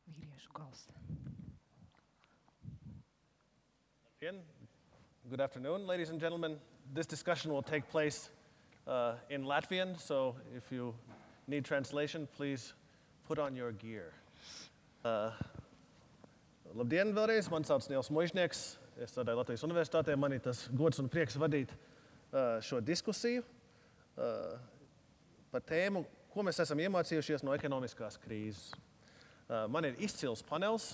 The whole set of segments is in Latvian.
Vīriešu gals. Again, good afternoon, ladies and gentlemen. This discussion will take place in Latvian, so if you need translation, please put on your gear. Labdien vēlreiz, man sauc Niels Muižnieks, es strādāju Latvijas Universitātē, man ir tas gods un prieks vadīt šo diskusiju par tēmu, ko mēs esam iemācījušies no ekonomiskās krīzes. Man ir izcils panels,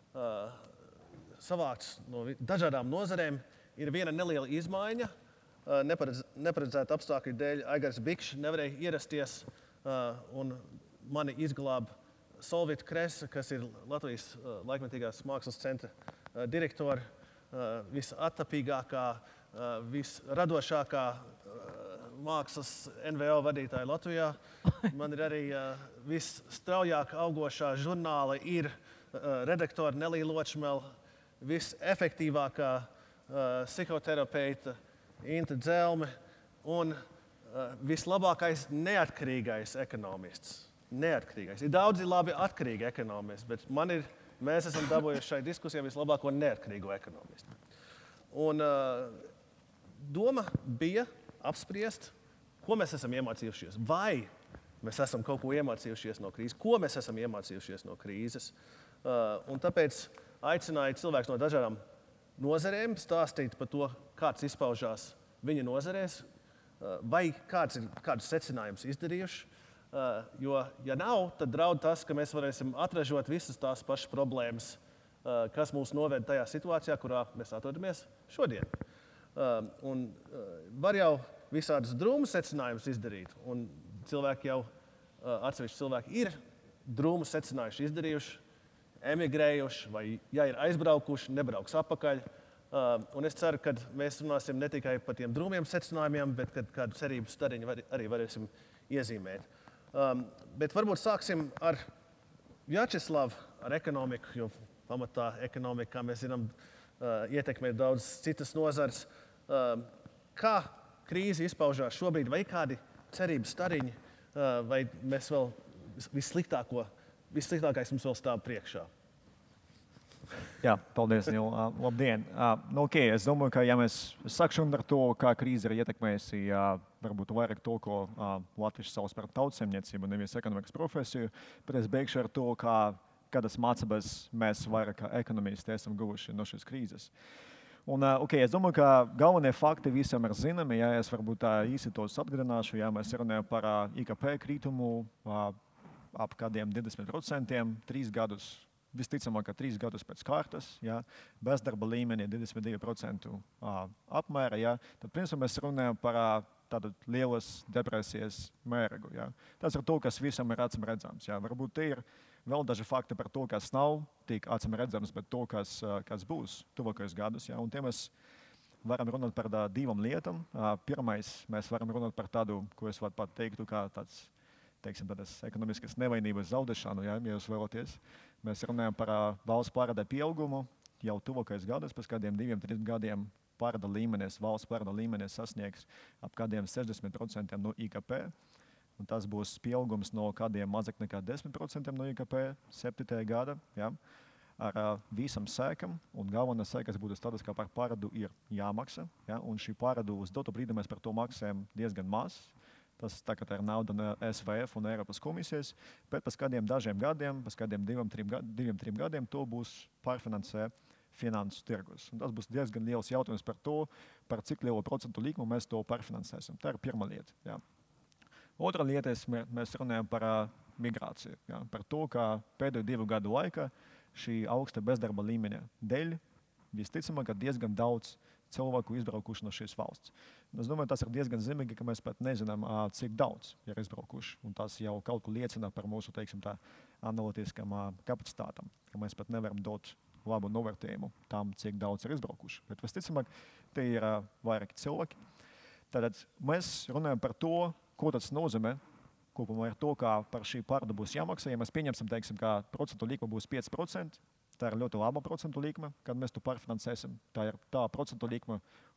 savākts no dažādām nozarēm, ir viena neliela izmaiņa. Neparedzēta apstākļu dēļ Aigars Bikšs nevarēja ierasties un mani izglāba Solvita Kresa, kas ir Latvijas laikmetīgās mākslas centra direktora, visattapīgākā, visradošākā mākslas NVO vadītāja Latvijā. Man ir arī visstraujāk augošā žurnāla ir redaktora Nelija Ločmela, visefektīvākā psihoterapeita Inta Dzelme un vislabākais neatkarīgais ekonomists. Neatkarīgais. Ir daudzi labi atkarīgi ekonomisti, bet mēs esam dabūjuši šai diskusijai vislabāko neatkarīgo ekonomistu. Un doma bija apspriest, ko mēs esam iemācījušies, vai mēs esam kaut ko iemācījušies no krīzes, ko mēs esam iemācījušies no krīzes. Un tāpēc aicināju cilvēkus no dažādām nozarēm stāstīt par to, kāds izpaužās viņa nozarēs, vai kādus secinājumus izdarījuši. Jo, ja nav, tad draud tas, ka mēs varēsim atražot visas tās pašas problēmas, kas mūs noved tajā situācijā, kurā mēs atrodamies šodien. Un var jau visādus drūmus secinājumus izdarīt, un atsevišķi cilvēki ir drūmus secinājuši, izdarījuši, emigrējuši, vai, ja ir aizbraukuši, nebrauks atpakaļ. Un es ceru, ka mēs runāsim ne tikai par tiem drūmiem secinājumiem, bet kad kādu cerības stariņu arī varēsim iezīmēt. Bet varbūt sāksim ar Vjačeslavu, ar ekonomiku, jo pamatā ekonomika, kā mēs zinām, ietekmē daudz citas nozars. Kā krīze izpaužās šobrīd, vai kādi cerības stariņi, vai mēs vēl vissliktākais mums vēl stāv priekšā? Jā, paldies, Nil. Labdien. Es domāju, ka ja mēs sāksim ar to, kā krīze ir ietekmējusi varbūt vairāk to, ko latvieši sauc par tautsemniecību, nevis ekonomikas profesiju, bet es beigšu ar to, kādas mācības mēs vairāk kā ekonomisti esam guvuši no šīs krīzes. Un, es domāju, ka galvenie fakti visam ir zināmi. Ja es varbūt īsi tos atgādināšu, ja mēs runājam par IKP kritumu ap kādiem 20%, 3 gadus. Visticamāk, ka 3 gadus pēc kārtas, ja, bezdarba līmenī 22% apmēra, ja, tad, principā, mēs runājam par tādu lielas depresijas mēragu. Ja. Tas ir to, kas visam ir acīm redzams. Ja. Varbūt te ir vēl daži fakti par to, kas nav tik acīm redzams, bet to, kas būs tuvākajos gadus. Ja. Un te mēs varam runāt par divām lietām. Pirmais, mēs varam runāt par tādu, ko es pat teiktu, kā tāds, tādas ekonomiskas nevainības zaudēšanu, ja jūs vēlaties. Mēs runājam par valsts parāda pieaugumu jau tuvākajos gados, pēc kādiem 2-3 gadiem valsts parāda līmenis sasniegs ap kādiem 60% no IKP. Un tas būs pieaugums no kādiem mazāk nekā 10% no IKP 7. gada. Ja, ar visam sēkam, un galvenās sēkas būtu tādas, ka par parādu ir jāmaksā. Ja, un šī parādu uz dotu brīdi mēs par to maksājam diezgan maz. Tas tagad ir nauda no SVF un Eiropas komisijas, bet pēc kādiem dažiem gadiem, pēc kādiem 2-3 gadiem, to būs pārfinansē finansu tirgus. Un tas būs diezgan liels jautājums par to, par cik lielu procentu likmu mēs to pārfinansēsim. Tā ir pirmā lieta. Ja. Otra lieta, mēs runājam par migrāciju. Ja, par to, ka pēdējo 2 gadu laikā šī augsta bezdarba līmeņa dēļ visticamāk, ka diezgan daudz cilvēku izbraukuši no šīs valsts. Es domāju, tas ir diezgan zīmīgi, ka mēs pat nezinām, cik daudz ir izbraukuši. Un tas jau kaut ko liecina par mūsu, analītiskām kapacitātam, ka mēs pat nevaram dot labu novērtējumu tam, cik daudz ir izbraukuši. Bet visticamāk, te ir vairāki cilvēki. Tātad mēs runājam par to, ko tas nozīmē, kopumā ir to, kā par šī parādu būs jāmaksā. Ja mēs pieņemsim, ka procentu likme būs 5%, tā ir ļoti laba procentu likme, kad mēs to pārfinansēsim. Tā ir tā procentu likme,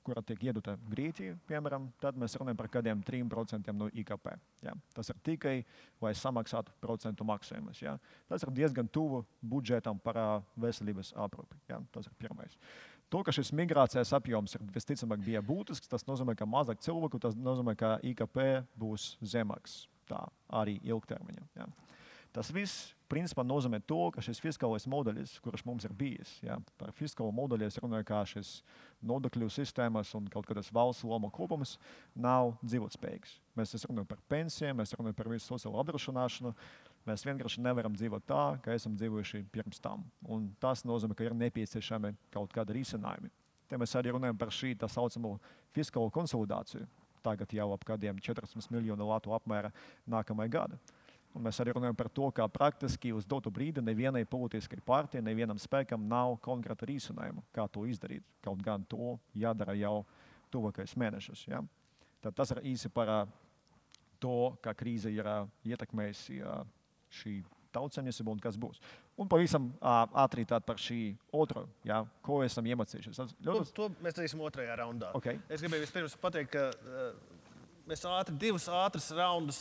kura tiek iedota Grieķija, piemēram, tad mēs runājam par kādiem 3% no IKP. Ja? Tas ir tikai, lai samaksātu procentu maksājumus. Ja? Tas ir diezgan tuvu budžetam par veselības aprūpi. Ja? Tas ir pirmais. To, ka šis migrācijas apjoms ir visticamāk bija būtisks, tas nozīmē, ka mazāk cilvēku, tas nozīmē, ka IKP būs zemāks. Tā arī ilgtermiņā. Ja. Tas viss, principā, nozīmē to, ka šis fiskālais modelis, kurš mums ir bijis, ja, par fiskālo modeli es runāju, kā šis nodokļu sistēmas un kaut kādas valsts loma kopums nav dzīvotspējīgs. Mēs runājam par pensijām, mēs runājam par visu sociālo apdrošināšanu. Mēs vienkārši nevaram dzīvot tā, kā esam dzīvojuši pirms tam. Un tas nozīmē, ka ir nepieciešami kaut kādi risinājumi. Te mēs arī runājam par šī tā saucamo fiskālo konsolidāciju. Tagad jau ap kādiem 14 miljonu latu apmēra nākamajā gada. Un mēs arī runājam par to, ka praktiski uz dotu brīdi nevienai politiskai partijai, nevienam spēkam nav konkrēta risinājuma, kā to izdarīt. Kaut gan to jādara jau tuvākais mēnešus. Ja? Tad tas ir īsi par to, kā krīze ir ietekmējusi šī tautsaimniecība un kas būs. Un pavisam ātri par šī otru, ja, ko esam iemācījušies. To mēs darīsim otrajā raundā. Okay. Es gribēju vispirms pateikt, ka mēs divus ātrus raundus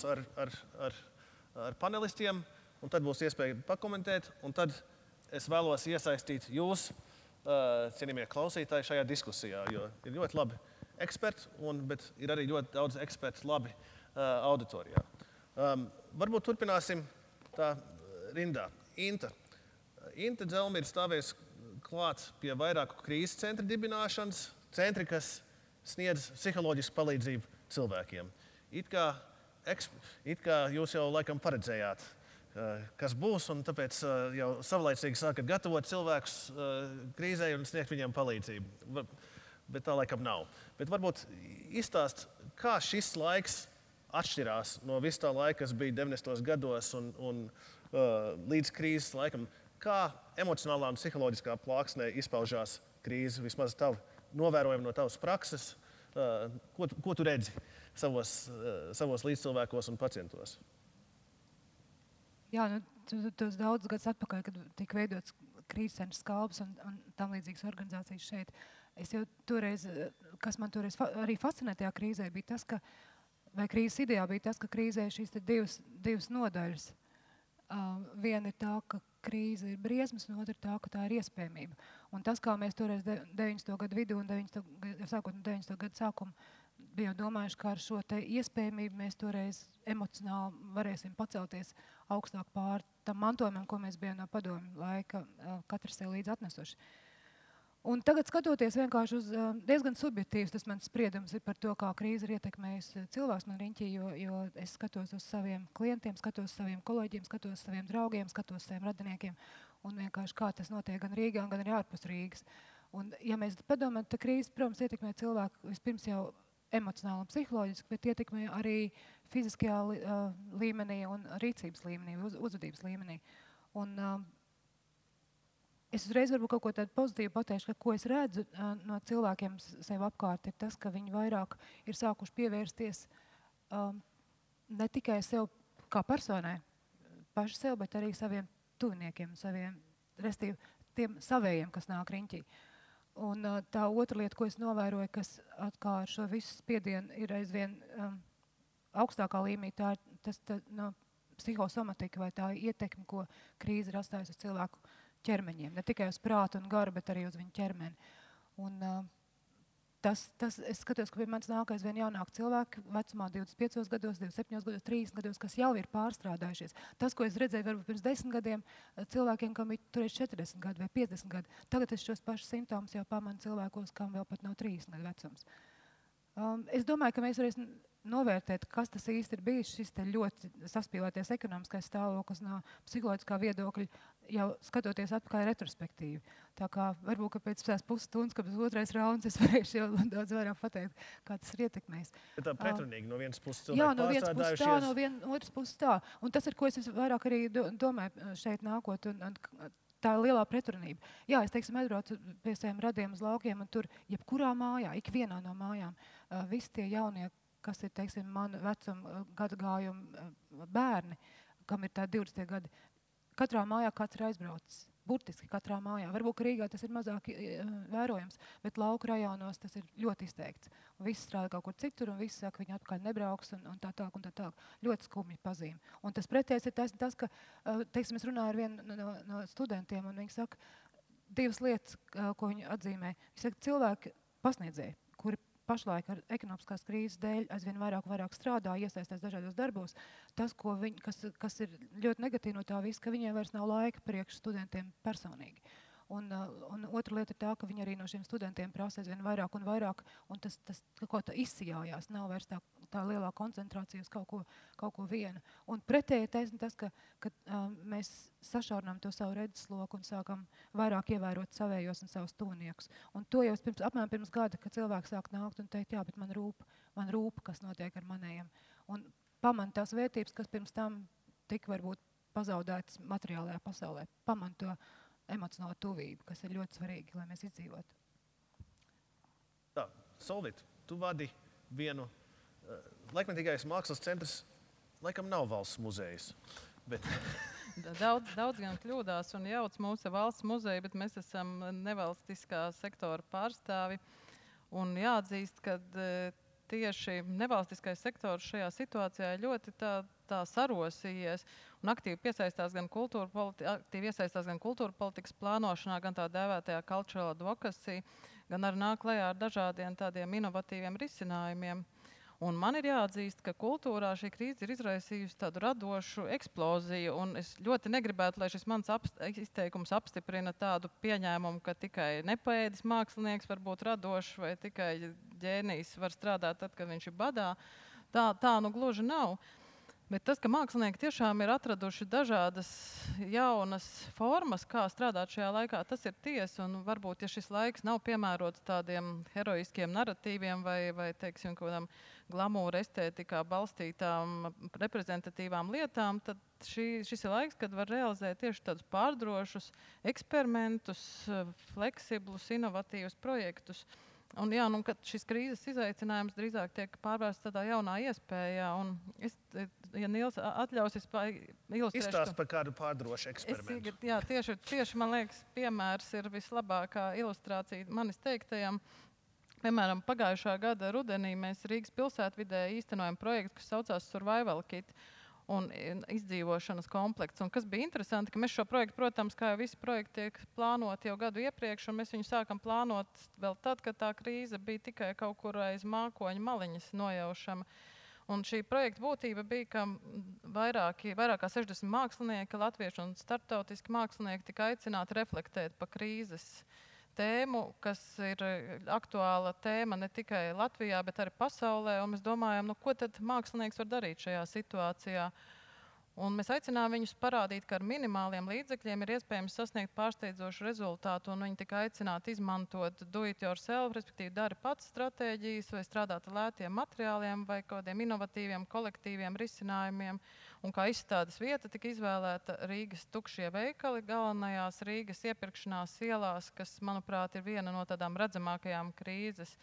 ar panelistiem, un tad būs iespēja pakomentēt, un tad es vēlos iesaistīt jūs, cienījamie klausītāji, šajā diskusijā, jo ir ļoti labi eksperti, bet ir arī ļoti daudz ekspertu labi auditorijā. Varbūt turpināsim tā rindā. Inta Dzelma ir stāvējusi klāt pie vairāku krīzes centra dibināšanas, centri, kas sniedz psiholoģisku palīdzību cilvēkiem. It kā jūs jau laikam paredzējāt, kas būs, un tāpēc jau savlaicīgi sākat gatavot cilvēkus krīzē un sniegt viņiem palīdzību. Bet tā laikam nav. Bet varbūt izstāst, kā šis laiks atšķirās no visu tā laika, kas bija 90. gados un līdz krīzes laikam. Kā emocionālā un psiholoģiskā plāksnē izpaužās krīze, vismaz tavu novērojumu no tavas prakses? Ko tu redzi savos līdzcilvēkos un pacientos? Jā, tos daudz gadus atpakaļ, kad tika veidots krīzes centra Skalbas un tam līdzīgas organizācijas šeit. Es jau toreiz, kas man toreiz arī fascinē tajā krīzē, bija tas, ka vai krīzes idejā bija tas, ka krīzē šīs divas nodaļas. Viena ir tā, ka krīze ir briesmas, un otra ir tā, ka tā ir iespējamība. Un tas, kā mēs toreiz 90. gadu vidū un sākot no 90. gadu sākumu bijām domājuši, ka ar šo te iespējamību mēs toreiz emocionāli varēsim pacelties augstāk pār tam mantojumam, ko mēs bijām no padomju laika katrs sev līdz atnesuši. Un tagad skatoties vienkārši uz diezgan subjektīvs, tas mans spriedums ir par to, kā krīze ir ietekmējusi cilvēks man riņķī, jo es skatos uz saviem klientiem, skatos uz saviem kolēģiem, skatos uz saviem draugiem, skatos uz saviem radiniekiem un vienkārši kā tas notiek gan Rīgā, gan arī ārpus Rīgas. Un ja mēs padomājam, tad krīze, protams, ietekmē cilvēku vispirms jau emocionāli un psiholoģiski, bet ietekmē arī fiziskajā līmenī un rīcības līmenī, uzvedības līmenī. Un es uzreiz varbūt kaut ko tādu pozitīvu pateikšu, ka ko es redzu no cilvēkiem sev apkārt, ir tas, ka viņi vairāk ir sākuši pievērsties ne tikai sev kā personai, paši sev, bet arī saviem tuviniekiem, restīvi tiem savējiem, kas nāk riņķī. Un tā otra lieta, ko es novēroju, kas atkal ar šo visu spiedienu ir aizvien augstākā līmenī, tā ir psihosomatika vai tā ietekme, ko krīze ir atstājusi uz cilvēku ķermeņiem. Ne tikai uz prātu un garu, bet arī uz viņu ķermeni. Un es skatos, ka pie manis nāk aizvien jaunāk cilvēki vecumā 25 gados, 27 gados, 30 gados, kas jau ir pārstrādājušies. Tas, ko es redzēju varbūt pirms 10 gadiem, cilvēkiem, kam ir turēs 40 gadi vai 50 gadi, tagad es šos pašus simptomus jau pamanu cilvēkos, kam vēl pat nav 30 gadu vecums. Es domāju, ka mēs varēsim novērtēt, kas tas īsti ir bijis, šis te ļoti saspīlēties ekonomiskais stāvoklis no psiholoģiskā viedokļa, jau skatoties atpakaļ retrospektīvi. Tā kā varbūt, ka pēc pusstundas, kad būs otrais rauns, es varēšu jau daudz vairāk pateikt, kā tas ir ietekmējis. Bet tā pretrunīgi no vienas puses cilvēki pārstrādājušies. Jā, no vienas puses tā, no otras puses tā. Un tas ir, ko es vairāk arī domāju šeit nākot, un tā ir lielā pretrunība. Jā, es teiksim, aizbraucu pie saviem radiem uz laukiem, un tur jebkurā mājā, ikvienā no mājām, visi tie jaunie, kas ir, teiksim, manu vecumu gadagājumu bērni, kam ir tā 20 gadi, katrā mājā kāds ir aizbraucis. burtiski katrā mājā. Varbūt Rīgā tas ir mazāk vērojams, bet lauku rajonos tas ir ļoti izteikts. Un visi strādā kaut kur citur, un visi saka, ka viņi atpakaļ nebrauks, un tā tālāk, un tā tālāk. Ļoti skumji pazīme. Un tas pretējs ir tas, ka, teiksim, es runāju ar vienu no studentiem, un viņi saka divas lietas, ko viņi atzīmē. Viņi saka, cilvēki pasniedzēji, kuri pašlaik ar ekonomiskās krīzes dēļ aizvien vairāk strādā, iesaistās dažādos darbos. Tas, kas ir ļoti negatīvi no tā visa, ka viņiem vairs nav laika priekš studentiem personīgi. Un otra lieta ir tā, ka viņi arī no šiem studentiem prasa aizvien vairāk un vairāk, un tas kaut kā izsijājās, nav vairs tā lielā koncentrācija uz kaut ko vienu. Un pretēji tas, ka mēs sašaurinām to savu redzesloku un sākam vairāk ievērot savējos un savus tuviniekus. Un to jau apmēram pirms gada, kad cilvēki sāk nākt un teikt, jā, bet man rūp, kas notiek ar manējiem. Un paman tās vērtības, kas pirms tam tika varbūt pazaudētas materiālajā pasaulē. Paman to emocionālo tuvību, kas ir ļoti svarīgi, lai mēs izdzīvotu. Tā, Solvit, tu vadi vienu laikmetīgais mākslas centrs, laikam nav valsts muzejs. Bet... Daudz gan kļūdās un jauc mūsu valsts muzeju, bet mēs esam nevalstiskā sektora pārstāvi. Un jāatzīst, ka tieši nevalstiskais sektors šajā situācijā ļoti tā sarosījies un aktīvi iesaistās gan kultūra politikas plānošanā, gan tā dēvētajā cultural advocacy, gan arī nāk klajā ar dažādiem tādiem inovatīviem risinājumiem. Un man ir jāatzīst, ka kultūrā šī krīze ir izraisījusi tādu radošu eksploziju, un es ļoti negribētu, lai šis mans izteikums apstiprina tādu pieņēmumu, ka tikai nepaēdis mākslinieks var būt radošs vai tikai ģēnijs var strādāt tad, kad viņš ir badā. Tā nu gluži nav. Bet tas, ka mākslinieki tiešām ir atraduši dažādas jaunas formas, kā strādāt šajā laikā, tas ir tiesa. Un varbūt, ja šis laiks nav piemērots tādiem heroiskiem narratīviem vai teiksim, kādām glamūra estētikā balstītām reprezentatīvām lietām, tad šis ir laiks, kad var realizēt tieši tādus pārdrošus eksperimentus, fleksiblus, inovatīvus projektus. Un jā, kad šis krīzes izaicinājums drīzāk tiek pārvērsts tādā jaunā iespējā. Un es, ja Nils atļaus, es ilustrēšu. Izstāst par kādu pārdrošu eksperimentu. Jā, tieši man liekas, piemērs ir vislabākā ilustrācija manis teiktajam. Piemēram, pagājušā gada rudenī mēs Rīgas pilsētvidē īstenojam projektu, kas saucās Survival Kit un izdzīvošanas komplekts. Un kas bija interesanti, ka mēs šo projektu, protams, kā jau visi projekti tiek plānoti jau gadu iepriekš, un mēs viņu sākam plānot vēl tad, kad tā krīze bija tikai kaut kur aiz mākoņa maliņas nojaušama. Un šī projekta būtība bija, ka vairāk kā 60 mākslinieki, latvieši un starptautiski mākslinieki tika aicināti reflektēt pa krīzes tēmu, kas ir aktuāla tēma ne tikai Latvijā, bet arī pasaulē. Un mēs domājam, ko tad mākslinieks var darīt šajā situācijā. Un mēs aicinām viņus parādīt, ka ar minimāliem līdzekļiem ir iespējams sasniegt pārsteidzošu rezultātu. Un viņi tika aicināti izmantot do it yourself, respektīvi dari pats stratēģijas, vai strādāt ar lētiem materiāliem, vai kādiem inovatīviem, kolektīviem risinājumiem. Un kā izstādes vieta tika izvēlēta Rīgas tukšie veikali galvenajās Rīgas iepirkšanās ielās, kas, manuprāt, ir viena no tādām redzamākajām krīzes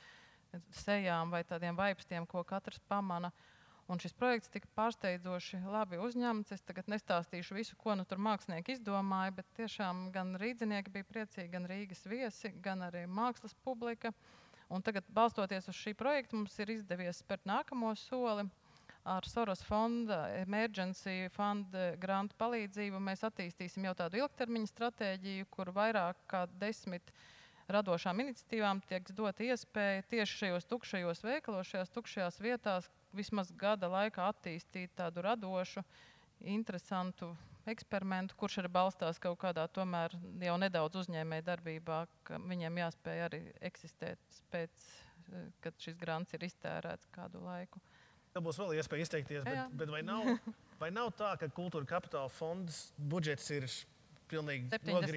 sejām vai tādiem vaipstiem, ko katrs pamana. Un šis projekts tika pārsteidzoši labi uzņemts. Es tagad nestāstīšu visu, ko nu tur mākslinieki izdomāja, bet tiešām gan rīdzinieki bija priecīgi, gan Rīgas viesi, gan arī mākslas publika. Un tagad, balstoties uz šī projekta, mums ir izdevies spērt nākamo soli. Ar Soros fonda, Emergency Fund grantu palīdzību mēs attīstīsim jau tādu ilgtermiņa stratēģiju, kur vairāk kā 10 radošām iniciatīvām tiek dota iespēja tieši šajos tukšajos veikalos, šajās tukšajās vietās vismaz gada laikā attīstīt tādu radošu, interesantu eksperimentu, kurš arī balstās kaut kādā tomēr jau nedaudz uzņēmēja darbībā, ka viņiem jāspēj arī eksistēt pēc, kad šis grants ir iztērēts kādu laiku. Tev būs vēl iespēja izteikties, bet vai nav tā, ka Kultūra Kapitāla fonds budžets ir pilnīgi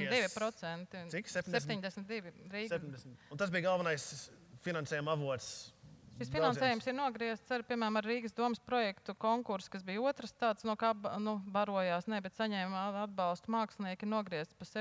72%. Cik? 72 Rīga. 70. Un tas bija galvenais finansējuma avots. Šis finansējums ir nogriezts ar, piemēram, ar Rīgas domas projektu konkursu, kas bija otrs tāds, no kā barojās, bet saņēma atbalstu mākslinieki, nogriezts pa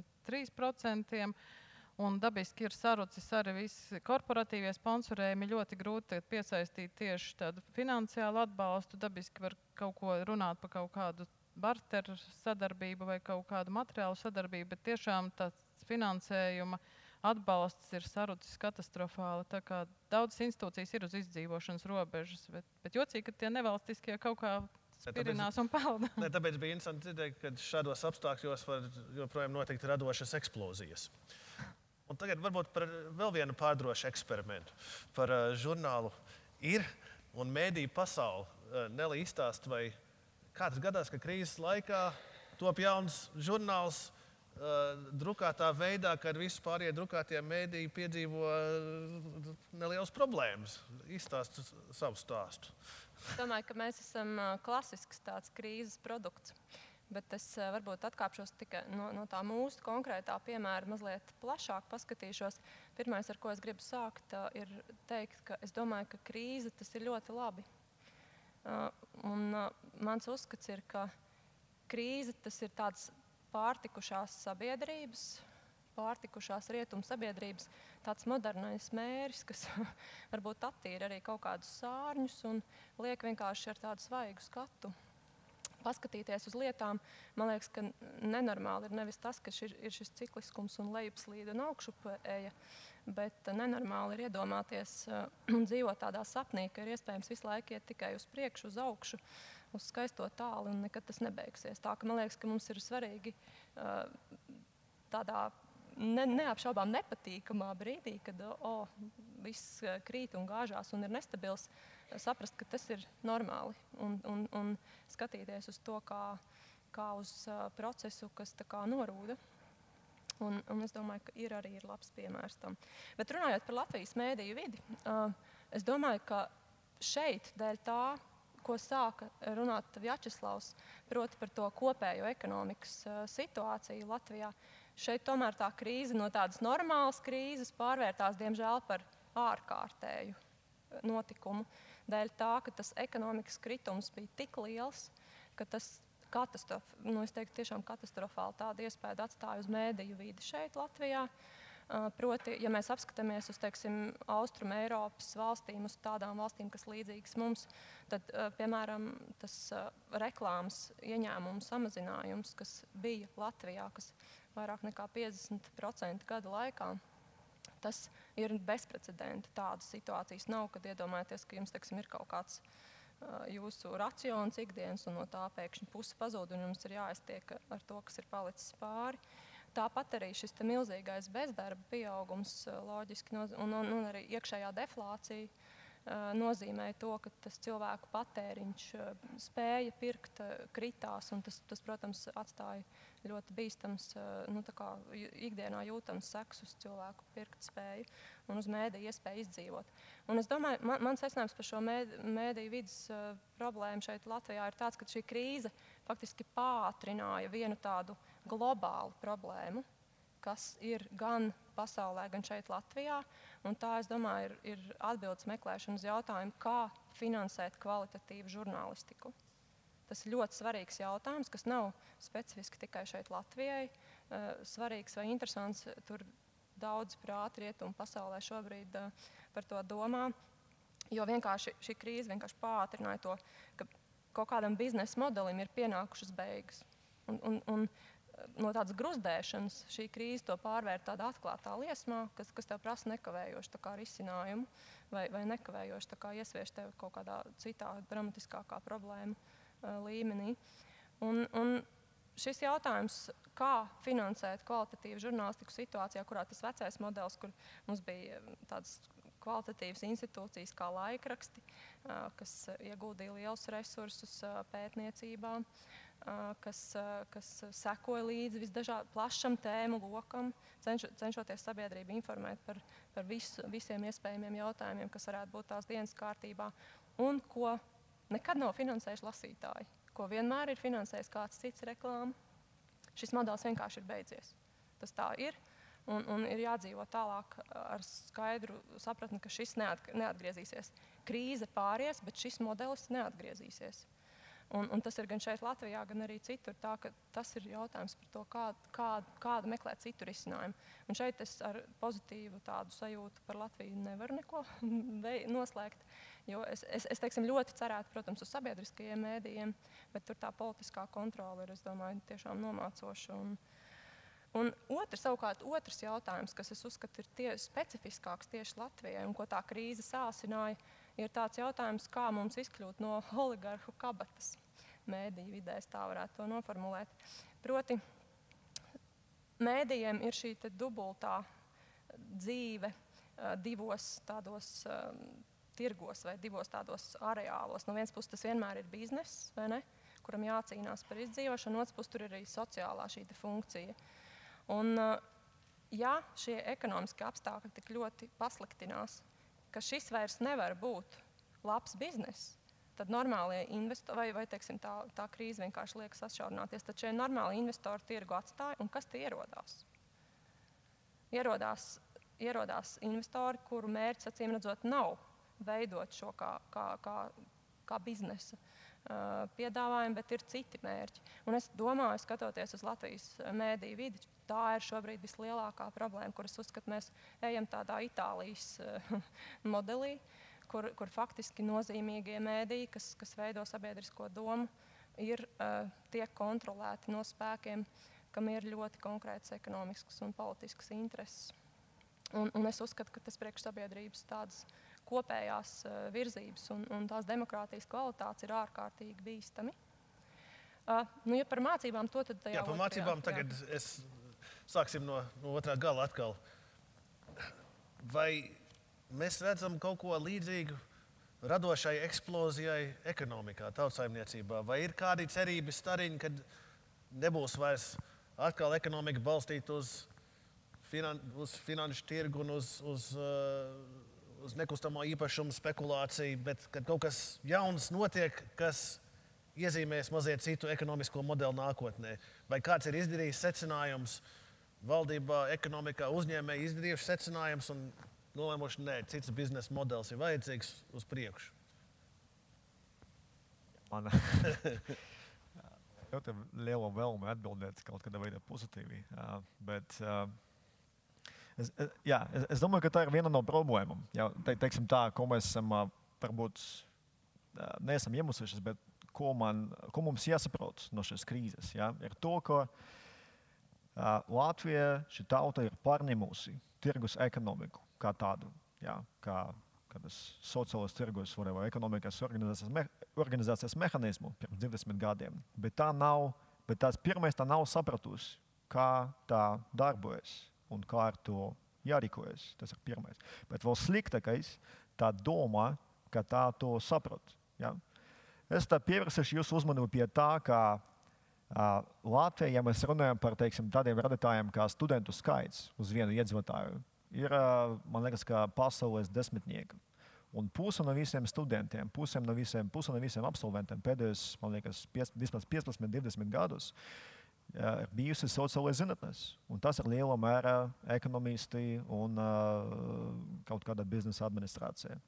63%. Un dabiski ir sarucis arī visi korporatīvie sponsorējumi. Ļoti grūti piesaistīt tieši tādu finansiālu atbalstu. Dabiski var kaut ko runāt par kaut kādu barteru sadarbību vai kaut kādu materiālu sadarbību, bet tiešām tāds finansējuma atbalsts ir sarucis katastrofāli. Tā kā daudzas institūcijas ir uz izdzīvošanas robežas, bet jocīgi, ka tie nevalstiskie kaut kā spirinās un pelda. Tāpēc bija interesanti dzirdēt, ka šādos apstākļos var joprojām notikt radošas eksplozijas. Un tagad varbūt par vēl vienu pārdrošu eksperimentu. Par žurnālu Ir un mēdīju pasauli. Nelī izstāst, vai kāds gadās, ka krīzes laikā top jauns žurnāls drukātā veidā, kad visi pārējie drukātie mēdīji piedzīvo nelielas problēmas. Izstāst savu stāstu. Es domāju, ka mēs esam klasisks tāds krīzes produkts. Bet es varbūt atkāpšos tikai no tā mūsu konkrētā piemēra, mazliet plašāk paskatīšos. Pirmais, ar ko es gribu sākt, ir teikt, ka es domāju, ka krīze tas ir ļoti labi. Mans uzskats ir, ka krīze tas ir tāds pārtikušās sabiedrības, pārtikušās rietumu sabiedrības, tāds modernais mēris, kas varbūt attīra arī kaut kādus sārņus un liek vienkārši ar tādu svaigu skatu paskatīties uz lietām. Man liekas, ka nenormāli ir nevis tas, ka ir šis cikliskums un lejupslīde un augšupēja, bet nenormāli ir iedomāties un dzīvot tādā sapnī, ka ir iespējams visu laiku iet tikai uz priekšu, uz augšu, uz skaisto tālu un nekad tas nebeigsies. Tā ka man liekas, ka mums ir svarīgi tādā neapšaubām nepatīkamā brīdī, kad viss krīt un gāžās un ir nestabils, saprast, ka tas ir normāli un skatīties uz to kā uz procesu, kas tā kā norūda. Un es domāju, ka ir labs piemērs tam. Bet runājot par Latvijas mēdīju vidi, es domāju, ka šeit dēļ tā, ko sāka runāt Vjačeslavs, proti par to kopējo ekonomikas situāciju Latvijā, šeit tomēr tā krīze no tādas normālas krīzes pārvērtās, diemžēl, par ārkārtēju notikumu. Dēļ tā, ka tas ekonomikas kritums bija tik liels, ka tas es teiktu, tiešām katastrofāli tādu iespēju atstāja uz mēdīju vidi šeit Latvijā. Proti, ja mēs apskatāmies uz, teiksim, Austrum Eiropas valstīm, uz tādām valstīm, kas līdzīgas mums, tad, piemēram, tas reklāmas ieņēmumu samazinājums, kas bija Latvijā, kas vairāk nekā 50% gada laikā, tas ir bezprecedenta. Tādas situācijas nav, kad iedomājaties, ka jums, teiksim, ir kaut kāds jūsu racions ikdienas un no tā pēkšņi puse pazūd un jums ir jāiztiek ar to, kas ir palicis pāri. Tāpat arī šis milzīgais bezdarba pieaugums loģiski un arī iekšējā deflācija nozīmē to, ka tas cilvēku patēriņš spēja pirkt kritās un tas, protams, atstāja ļoti bīstams, tā kā ikdienā jūtams seks uz cilvēku pirkt spēju un uz mēdīju iespēju izdzīvot. Un es domāju, mans secinājums par šo mēdīju vidas problēmu šeit Latvijā ir tāds, ka šī krīze faktiski pātrināja vienu tādu globālu problēmu, kas ir gan pasaulē, gan šeit Latvijā. Un tā, es domāju, ir atbildes meklēšana uz jautājumu, kā finansēt kvalitatīvu žurnālistiku. Tas ir ļoti svarīgs jautājums, kas nav specifiski tikai šeit Latvijai. Svarīgs vai interesants, tur daudz prāti rietumu pasaulē šobrīd par to domā. Jo vienkārši šī krīze vienkārši pātrināja to, ka kaut kādam biznesa modelim ir pienākušas beigas. Un no tādas gruzdēšanas šī krīze to pārvērt tādā atklātā liesmā, kas tev prasa nekavējoši tā kā risinājumu vai nekavējoši tā kā iesvieš tevi kaut kādā citā dramatiskākā problēma līmenī. Un šis jautājums, kā finansēt kvalitatīvu žurnālistiku situācijā, kurā tas vecais modelis, kur mums bija tādas kvalitatīvas institūcijas kā laikraksti, kas ieguldīja lielus resursus pētniecībā, kas sekoja līdzi plašam tēmu lokam, cenšoties sabiedrību informēt par visiem iespējamiem jautājumiem, kas varētu būt tās dienas kārtībā, un ko nekad nav finansējuši lasītāji, ko vienmēr ir finansējis kāds cits reklāma. Šis modelis vienkārši ir beidzies. Tas tā ir, un ir jādzīvo tālāk ar skaidru sapratni, ka šis neatgriezīsies. Krīze pāries, bet šis modelis neatgriezīsies. Un tas ir gan šeit Latvijā, gan arī citur. Tā, ka tas ir jautājums par to, kādu meklēt citu risinājumu. Un šeit es ar pozitīvu tādu sajūtu par Latviju nevaru neko noslēgt. Jo es teiksim, ļoti cerētu, protams, uz sabiedriskajiem mēdījiem, bet tur tā politiskā kontrole ir, es domāju, tiešām nomācoša. Un otrs jautājums, kas es uzskatu ir specifiskāks tieši Latvijai un ko tā krīze sāsināja, ir tāds jautājums, kā mums izkļūt no oligarhu kabatas. Mēdīju vidē, tā varētu to noformulēt. Proti, mēdījiem ir šī dubultā dzīve divos tādos tirgos vai divos tādos areālos. No vienas puses tas vienmēr ir bizness, vai ne? Kuram jācīnās par izdzīvošanu, no otras puses tur ir arī sociālā šī funkcija. Un, ja šie ekonomiskie apstākļi tik ļoti pasliktinās, ka šis vairs nevar būt labs bizness, tad normālie investori, vai teiksim, tā krīze vienkārši liek sašaurināties, tad šie normāli investori tirgu atstāja, un kas tie ierodās? Ierodās investori, kuru mērķis, acīm redzot, nav veidot šo kā biznesa piedāvājumu, bet ir citi mērķi. Un es domāju, skatoties uz Latvijas mēdīju vidi, tā ir šobrīd vislielākā problēma, kuras uzskatu mēs ejam tādā Itālijas modelī, kur faktiski nozīmīgie mēdīji, kas veido sabiedrisko domu, tiek kontrolēti no spēkiem, kam ir ļoti konkrētas ekonomiskas un politiskas intereses. Un es uzskatu, ka tas priekš sabiedrības tādas kopējās virzības un tās demokrātijas kvalitātes ir ārkārtīgi bīstami. Ja par mācībām to tad tajā par mācībām tagad sāksim no otrā gala atkal. Vai mēs redzam kaut ko līdzīgu radošai eksplozijai ekonomikā, tautsaimniecībā? Vai ir kādi cerības stariņi, kad nebūs vairs atkal ekonomika balstīta uz finanšu tirgu un uz nekustamo īpašumu spekulāciju, bet kad kaut kas jauns notiek, kas iezīmēs mazliet citu ekonomisko modeli nākotnē? Vai kāds ir izdarījis secinājums valdībā, ekonomikā, uzņēmēji izdarījuši secinājums un nolēmuši, nē, cits biznesa modelis ir vajadzīgs uz priekšu? Man ļoti liela vēlme atbildēt kaut kādā veidā pozitīvi, bet es domāju, ka tā ir viena no problēmām. Teiksim tā, ko mēs esam varbūt neesam iemusušies, bet ko mums jāsaprot no šīs krīzes, ir to, ka Latvija, šī tauta ir pārņēmusi tirgus ekonomiku kā tādu, kā kādas sociālās tirgus vai ekonomikas organizācijas mehānismu pirms 20 gadiem. Bet tās pirmais tā nav sapratusi, kā tā darbojas un kā ar to jārīkojas. Tas ir pirmais. Bet vēl sliktākais, tā domā, ka tā to saprot. Es tā pievērsīšu jūsu uzmanību pie tā, ka Latvijā, ja mēs runājam par tādiem rādītājiem kā studentu skaits uz vienu iedzīvotāju, ir, man liekas, kā pasaules desmitnieki. Un puse no visiem studentiem, puse no visiem absolventiem pēdējos, man liekas, vismaz 15-20 gadus ir bijusi sociālais zinātnes. Un tas ir lielā mērā ekonomisti un kaut kāda biznesa administrācija.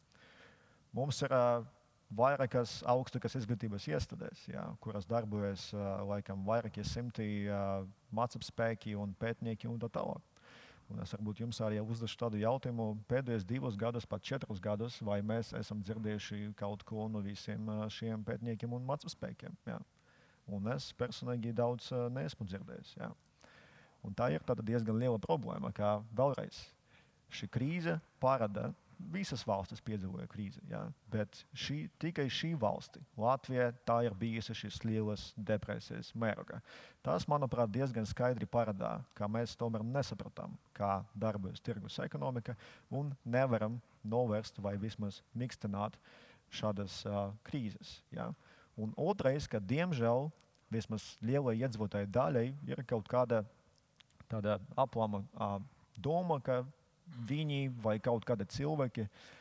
Mums ir vairākas augstākas izglītības iestādes, kuras darbojas laikam vairākie simti mācībspēki un pētnieki un tā tālāk. Un es varbūt jums arī uzdošu tādu jautājumu pēdējos 2 gadus, pat 4 gadus, vai mēs esam dzirdējuši kaut ko no visiem šiem pētniekiem un mācībspēkiem. Un es personīgi daudz neesmu dzirdējis. Un tā ir diezgan liela problēma, kā vēlreiz šī krīze parāda. Visas valstis piedzīvoja krīzi, bet tikai šī valsti, Latvija, tā ir bijusi šīs lielas depresijas mērogā. Tas, manuprāt, diezgan skaidri parādā, ka mēs tomēr nesapratām, kā darbojas tirgus ekonomika un nevaram novērst vai vismaz mikstināt šādas krīzes. Un otrais, ka diemžēl vismaz lielai iedzīvotāju daļai ir kaut kāda tāda aplama doma, ka viņi vai kaut kādi cilvēki,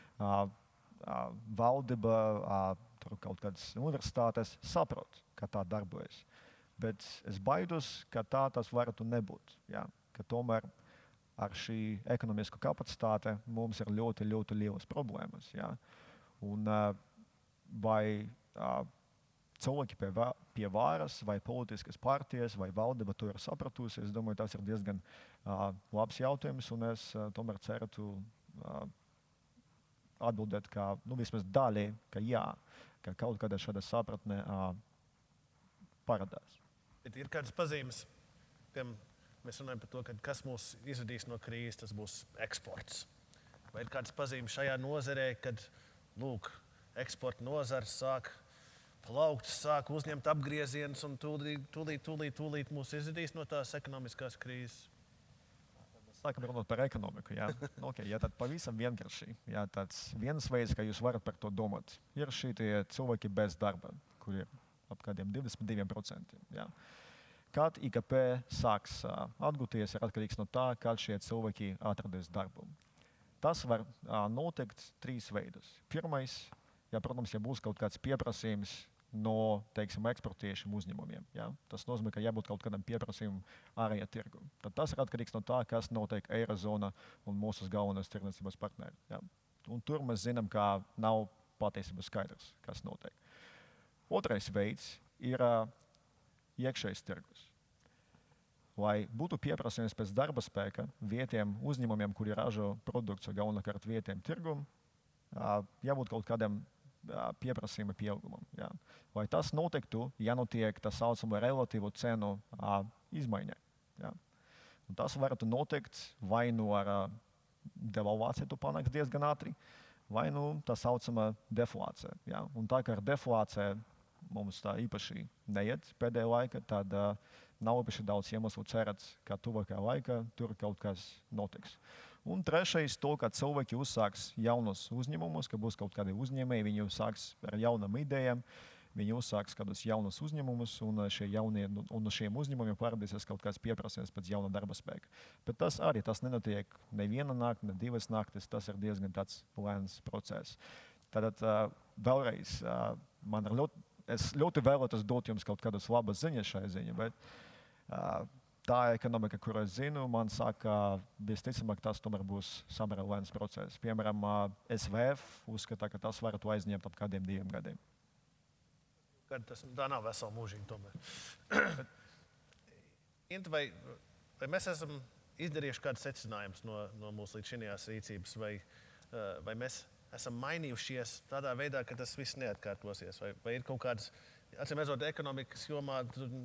valdība, kaut kādas universitātes saprot, ka tā darbojas. Bet es baidos, ka tas varētu nebūt. Ka tomēr ar šī ekonomisko kapacitāte mums ir ļoti, ļoti lielas problēmas. Un vai cilvēki pie varas, vai politiskas partijas, vai valdība to ir sapratusi. Es domāju, tas ir diezgan labs jautājums, un es tomēr ceru atbildēt, ka vismaz daļai, ka jā, ka kaut kāda šāda sapratne parādās. Bet ir kādas pazīmes, mēs runājam par to, ka kas mūs izvedīs no krīzes, tas būs eksports. Vai ir kādas pazīmes šajā nozarē, kad, lūk, eksporta nozars sāk plaukt, sāk uzņemt apgriezienus un tūlīt mūs izvedīs no tās ekonomiskās krīzes? Sākam runāt par ekonomiku. Jā. Okay, ja tad pavisam vienkārši. Jā, tāds viens veids, kā jūs varat par to domāt, ir šie cilvēki bez darba, kuri ir ap kādiem 22%. Jā. Kad IKP sāks atgūties, ir atkarīgs no tā, kad šie cilvēki atradīs darbu. Tas var notikt 3 veidus. Pirmais, protams, ja būs kaut kāds pieprasījums no, teiksim, eksportējušiem uzņēmumiem. Ja? Tas nozīmē, ka jābūt kaut kādam pieprasījumam ārējā tirgu. Tad tas ir atkarīgs no tā, kas notiek Eirozona un mūsu galvenās tirdzniecības partneri. Ja? Un tur mēs zinām, ka nav patiesībā skaidrs, kas notiek. Otrais veids ir iekšējais tirgus. Lai būtu pieprasījums pēc darba spēka vietējiem uzņēmumiem, kuri ražo produkciju galvenokārt vietējiem tirgum, jābūt kaut kādam pieprasījuma pieaugumam. Ja. Lai tas notiktu, jānotiek tā saucamā relatīvu cenu izmaiņai. Ja. Un tas varētu notikt vai nu ar devalvāciju tu panāks diezgan ātri, vai nu tā saucamā deflācija. Ja. Un tā kā ar deflāciju mums tā īpaši neiet pēdējā laika, tad nav īpaši daudz iemeslu cerēt, ka tuvākajā laikā tur kaut kas notiks. Un trešais to, ka cilvēki uzsāks jaunus uzņēmumus, ka būs kaut kādi uzņēmēji, viņi uzsāks ar jaunām idejām, viņi uzsāks kādus jaunus uzņēmumus, un no šiem uzņēmumiem parādīsies kaut kāds pieprasījums pēc jauna darba spēka. Bet tas arī nenotiek neviena nakti, ne 2 naktis, tas ir diezgan tāds lēns process. Tātad vēlreiz, es ļoti vēlētos dot jums kaut kādas labas ziņas šai ziņai, bet tā ekonomika, kuru es zinu, man saka, visticamāk, tas tomēr būs samērā lēns process. Piemēram, SVF uzskata, ka tas varētu aizņemt ap kādiem 2 gadiem. Tā nav vesela mūžīga tomēr. Inta, vai mēs esam izdarījuši kādus secinājumus no mūsu līdz šinajās rīcības, vai mēs esam mainījušies tādā veidā, ka tas viss neatkārtosies, vai ir kaut kāds, acīm redzot, ekonomikas jomā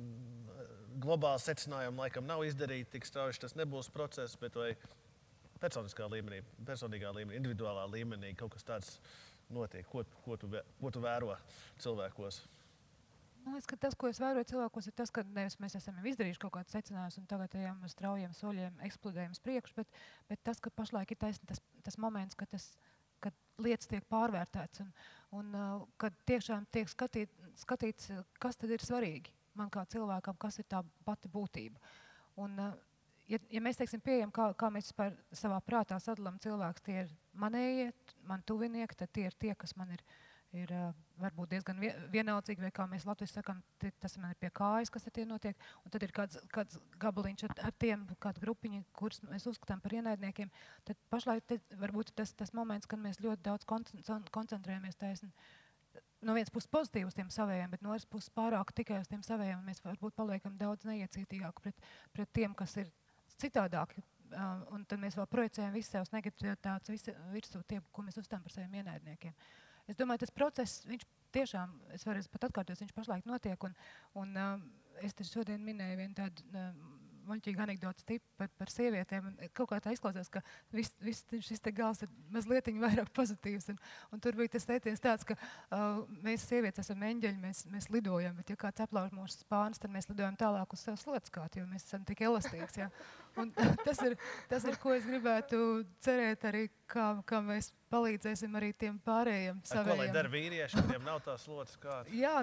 globāli secinājumi laikam nav izdarīti tik strauji, tas nebūs process, bet vai personīgā līmenī, individuālā līmenī kaut kas tāds notiek, ko tu vēro cilvēkos? Man liekas, ka tas, ko es vēroju cilvēkos, ir tas, ka nevis mēs esam izdarījuši kaut kādus secinājumus un tagad ejam ar straujiem soļiem eksplodējam uz priekšu, bet tas, ka pašlaik ir tas moments, kad lietas tiek pārvērtētas un kad tiešām tiek skatīts, kas tad ir svarīgi man kā cilvēkam, kas ir tā pati būtība. Un, ja mēs teiksim pieejam, kā mēs savā prātā sadalām cilvēkus, tie ir manējie, man tuvinieki, tad tie ir tie, kas man ir varbūt diezgan vienaldzīgi, vai kā mēs Latvijas sakam, tas man ir pie kājas, kas ar tie notiek, un tad ir kāds gabaliņš ar tiem, kāda grupiņa, kurus mēs uzskatām par ienaidniekiem, tad pašlaik varbūt tas moments, kad mēs ļoti daudz koncentrējamies taisni, no vienas puses pozitīvi uz tiem savējiem, bet no otras puses pārāk tikai uz tiem savējiem, un mēs varbūt paliekam daudz neiecītīgāki pret tiem, kas ir citādāki, un tad mēs vēl projicējam visu savus negativitātes virsū tiem, ko mēs uzstām par saviem ienaidniekiem. Es domāju, tas process, viņš tiešām, es varu pat atkārtot, viņš pašlaik notiek, un es taču šodien minēju vienu tādu muļķīgu anekdotas tipu par sievietēm, un kaut kā tā izklausās, ka šis te gals ir mazliet vairāk pozitīvs, un tur bija tas teiciens tāds, ka mēs sievietes esam eņģeļi, mēs lidojam, bet ja kāds aplauž mūsu spānus, tad mēs lidojam tālāk uz savu slodskātu, jo mēs esam tik elastīgs, ja. Un tas ir, ko es gribētu cerēt arī, kā mēs palīdzēsim arī tiem pārējiem savējiem. Ko lai dara vīrieši, kuriem nav tā slodskāts? Jā,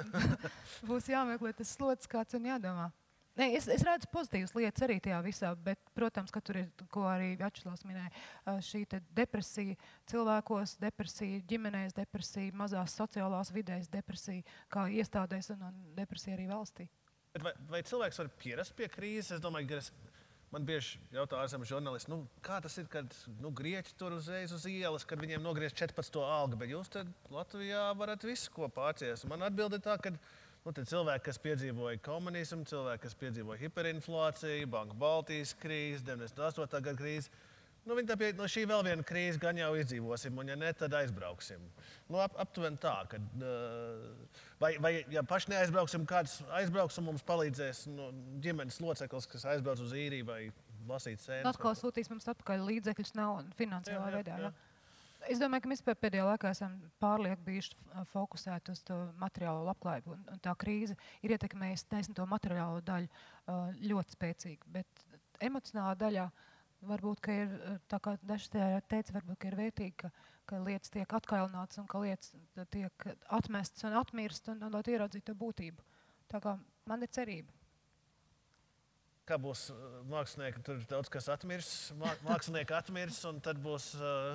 būs jāmeklē tas slodskāts un jādomā. Nē, es redzu pozitīvas lietas arī tajā visā, bet, protams, ka tur ir, ko arī Vjačeslavs minēja, šī depresija cilvēkos, depresija ģimenēs, depresija mazās sociālās vidēs, depresija kā iestādēs un depresija arī valstī. Bet vai cilvēks var pierast pie krīzes? Es domāju, ka Man bieži jautā ārzemju žurnālisti, kā tas ir, kad grieķi tur uzreiz uz ielas, kad viņiem nogriez 14. algu, bet jūs te Latvijā varat visu ko pārciest. Man atbilde ir tā, ka cilvēki, kas piedzīvoja komunismu, cilvēki, kas piedzīvoja hiperinflāciju, Banku Baltijas krīzi, 98. gada krīzi, viņi tāpēc šī vēl viena krīze gan jau izdzīvosim, un ja ne, tad aizbrauksim. Aptuveni tā, ka vai ja paši neaizbrauksim, kāds aizbrauks un mums palīdzēs ģimenes loceklis, kas aizbrauc uz īriju vai lasīt sēnes. Atkal sūtīs mums atpakaļ līdzekļus nav finansiālā veidā. Jā. Es domāju, ka mēs pēdējā laikā esam pārlieku bijuši fokusēti uz to materiālo labklājību, un tā krīze ir ietekmējusi to materiālo daļu ļoti spēcīgi, bet emocionālā daļā varbūt, ka ir, tā kā daži teica, varbūt, ka ir vērtīgi, ka lietas tiek atkailinātas un ka lietas tiek atmestas un atmirst un lai ieraudzītu to būtību. Tā kā man ir cerība. Kā būs mākslinieki, tur daudz kas atmirs, mākslinieki atmirs un tad būs...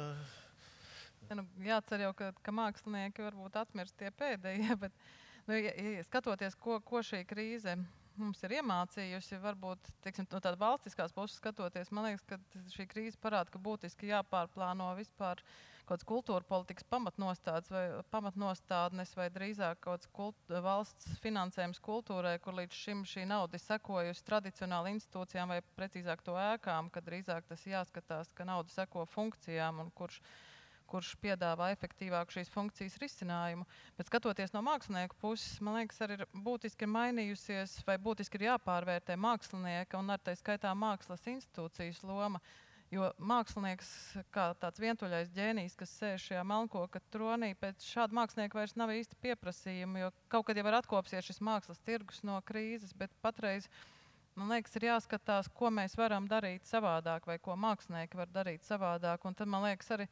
Jācer jau, ka mākslinieki varbūt atmirst tie pēdējie, bet skatoties, ko šī krīze mums ir iemācījusi, varbūt no tāda valstiskās puses skatoties, man liekas, ka šī krīze parāda, ka būtiski jāpārplāno vispār kaut kāds kultūra politikas pamatnostādnes vai drīzāk kaut kāds valsts finansējums kultūrai, kur līdz šim šī nauda sekojusi tradicionāli institūcijām vai precīzāk to ēkām, kad drīzāk tas jāskatās, ka nauda seko funkcijām un kurš piedāvā efektīvāku šīs funkcijas risinājumu. Bet skatoties no mākslinieku puses, man liekas, arī būtiski ir mainījusies vai būtiski ir jāpārvērtē mākslinieka un ar tai skaitā mākslas institūcijas loma. Jo mākslinieks, kā tāds vientuļais ģēnijs, kas sēž šajā melnkoka tronī, pēc šāda mākslinieka vairs nav īsti pieprasījumi, jo kaut kad jau ir atkopsies šis mākslas tirgus no krīzes, bet patreiz, man liekas, ir jāskatās, ko mēs varam darīt savādāk vai ko mākslinieki var darīt savādāk. Un tad, man liekas, arī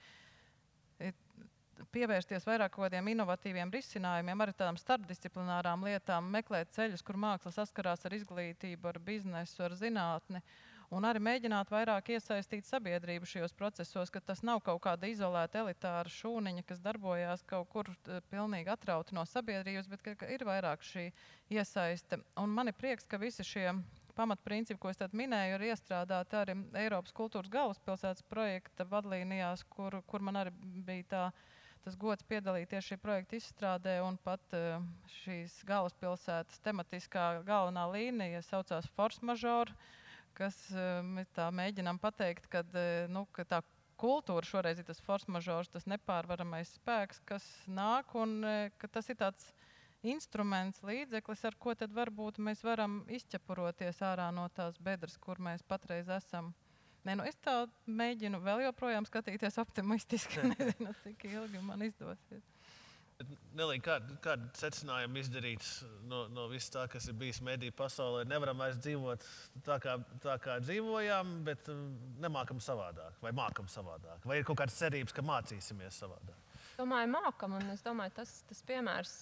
pievērsties vairāk kaut kādiem inovatīviem risinājumiem, arī tādām starpdisciplinārām lietām, meklēt ceļus, kur māksla saskarās ar izglītību, ar biznesu, ar zinātni, un arī mēģināt vairāk iesaistīt sabiedrību šajos procesos, ka tas nav kaut kāda izolēta elitāra šūniņa, kas darbojās kaut kur pilnīgi atrauti no sabiedrības, bet ka ir vairāk šī iesaiste. Un man ir prieks, ka visi šie pamatprincipi, ko es tad minēju, ir iestrādāti arī Eiropas kultūras galvaspilsētas projekta vadlīnijās, kur man arī bija tas gods piedalīties šī projekta izstrādē, un pat šīs galvaspilsētas tematiskā galvenā līnija saucās Force Majeure, kas tā mēģinām pateikt, ka tā kultūra šoreiz ir tas force majeure, tas nepārvaramais spēks, kas nāk, un ka tas ir tāds instruments, līdzeklis, ar ko tad varbūt mēs varam izķepuroties ārā no tās bedres, kur mēs patreiz esam. Es tā mēģinu vēl joprojām skatīties optimistiski. Nezinu, cik ilgi man izdosies. Nelī, kādu secinājumu izdarīt no viss tā, kas ir bijis mediju pasaulē? Nevaram vairs dzīvot tā, kā dzīvojām, bet nemākam savādāk, vai mākam savādāk? Vai ir kaut kādas cerības, ka mācīsimies savādāk? Domāju, mākam, un es domāju, tas piemērs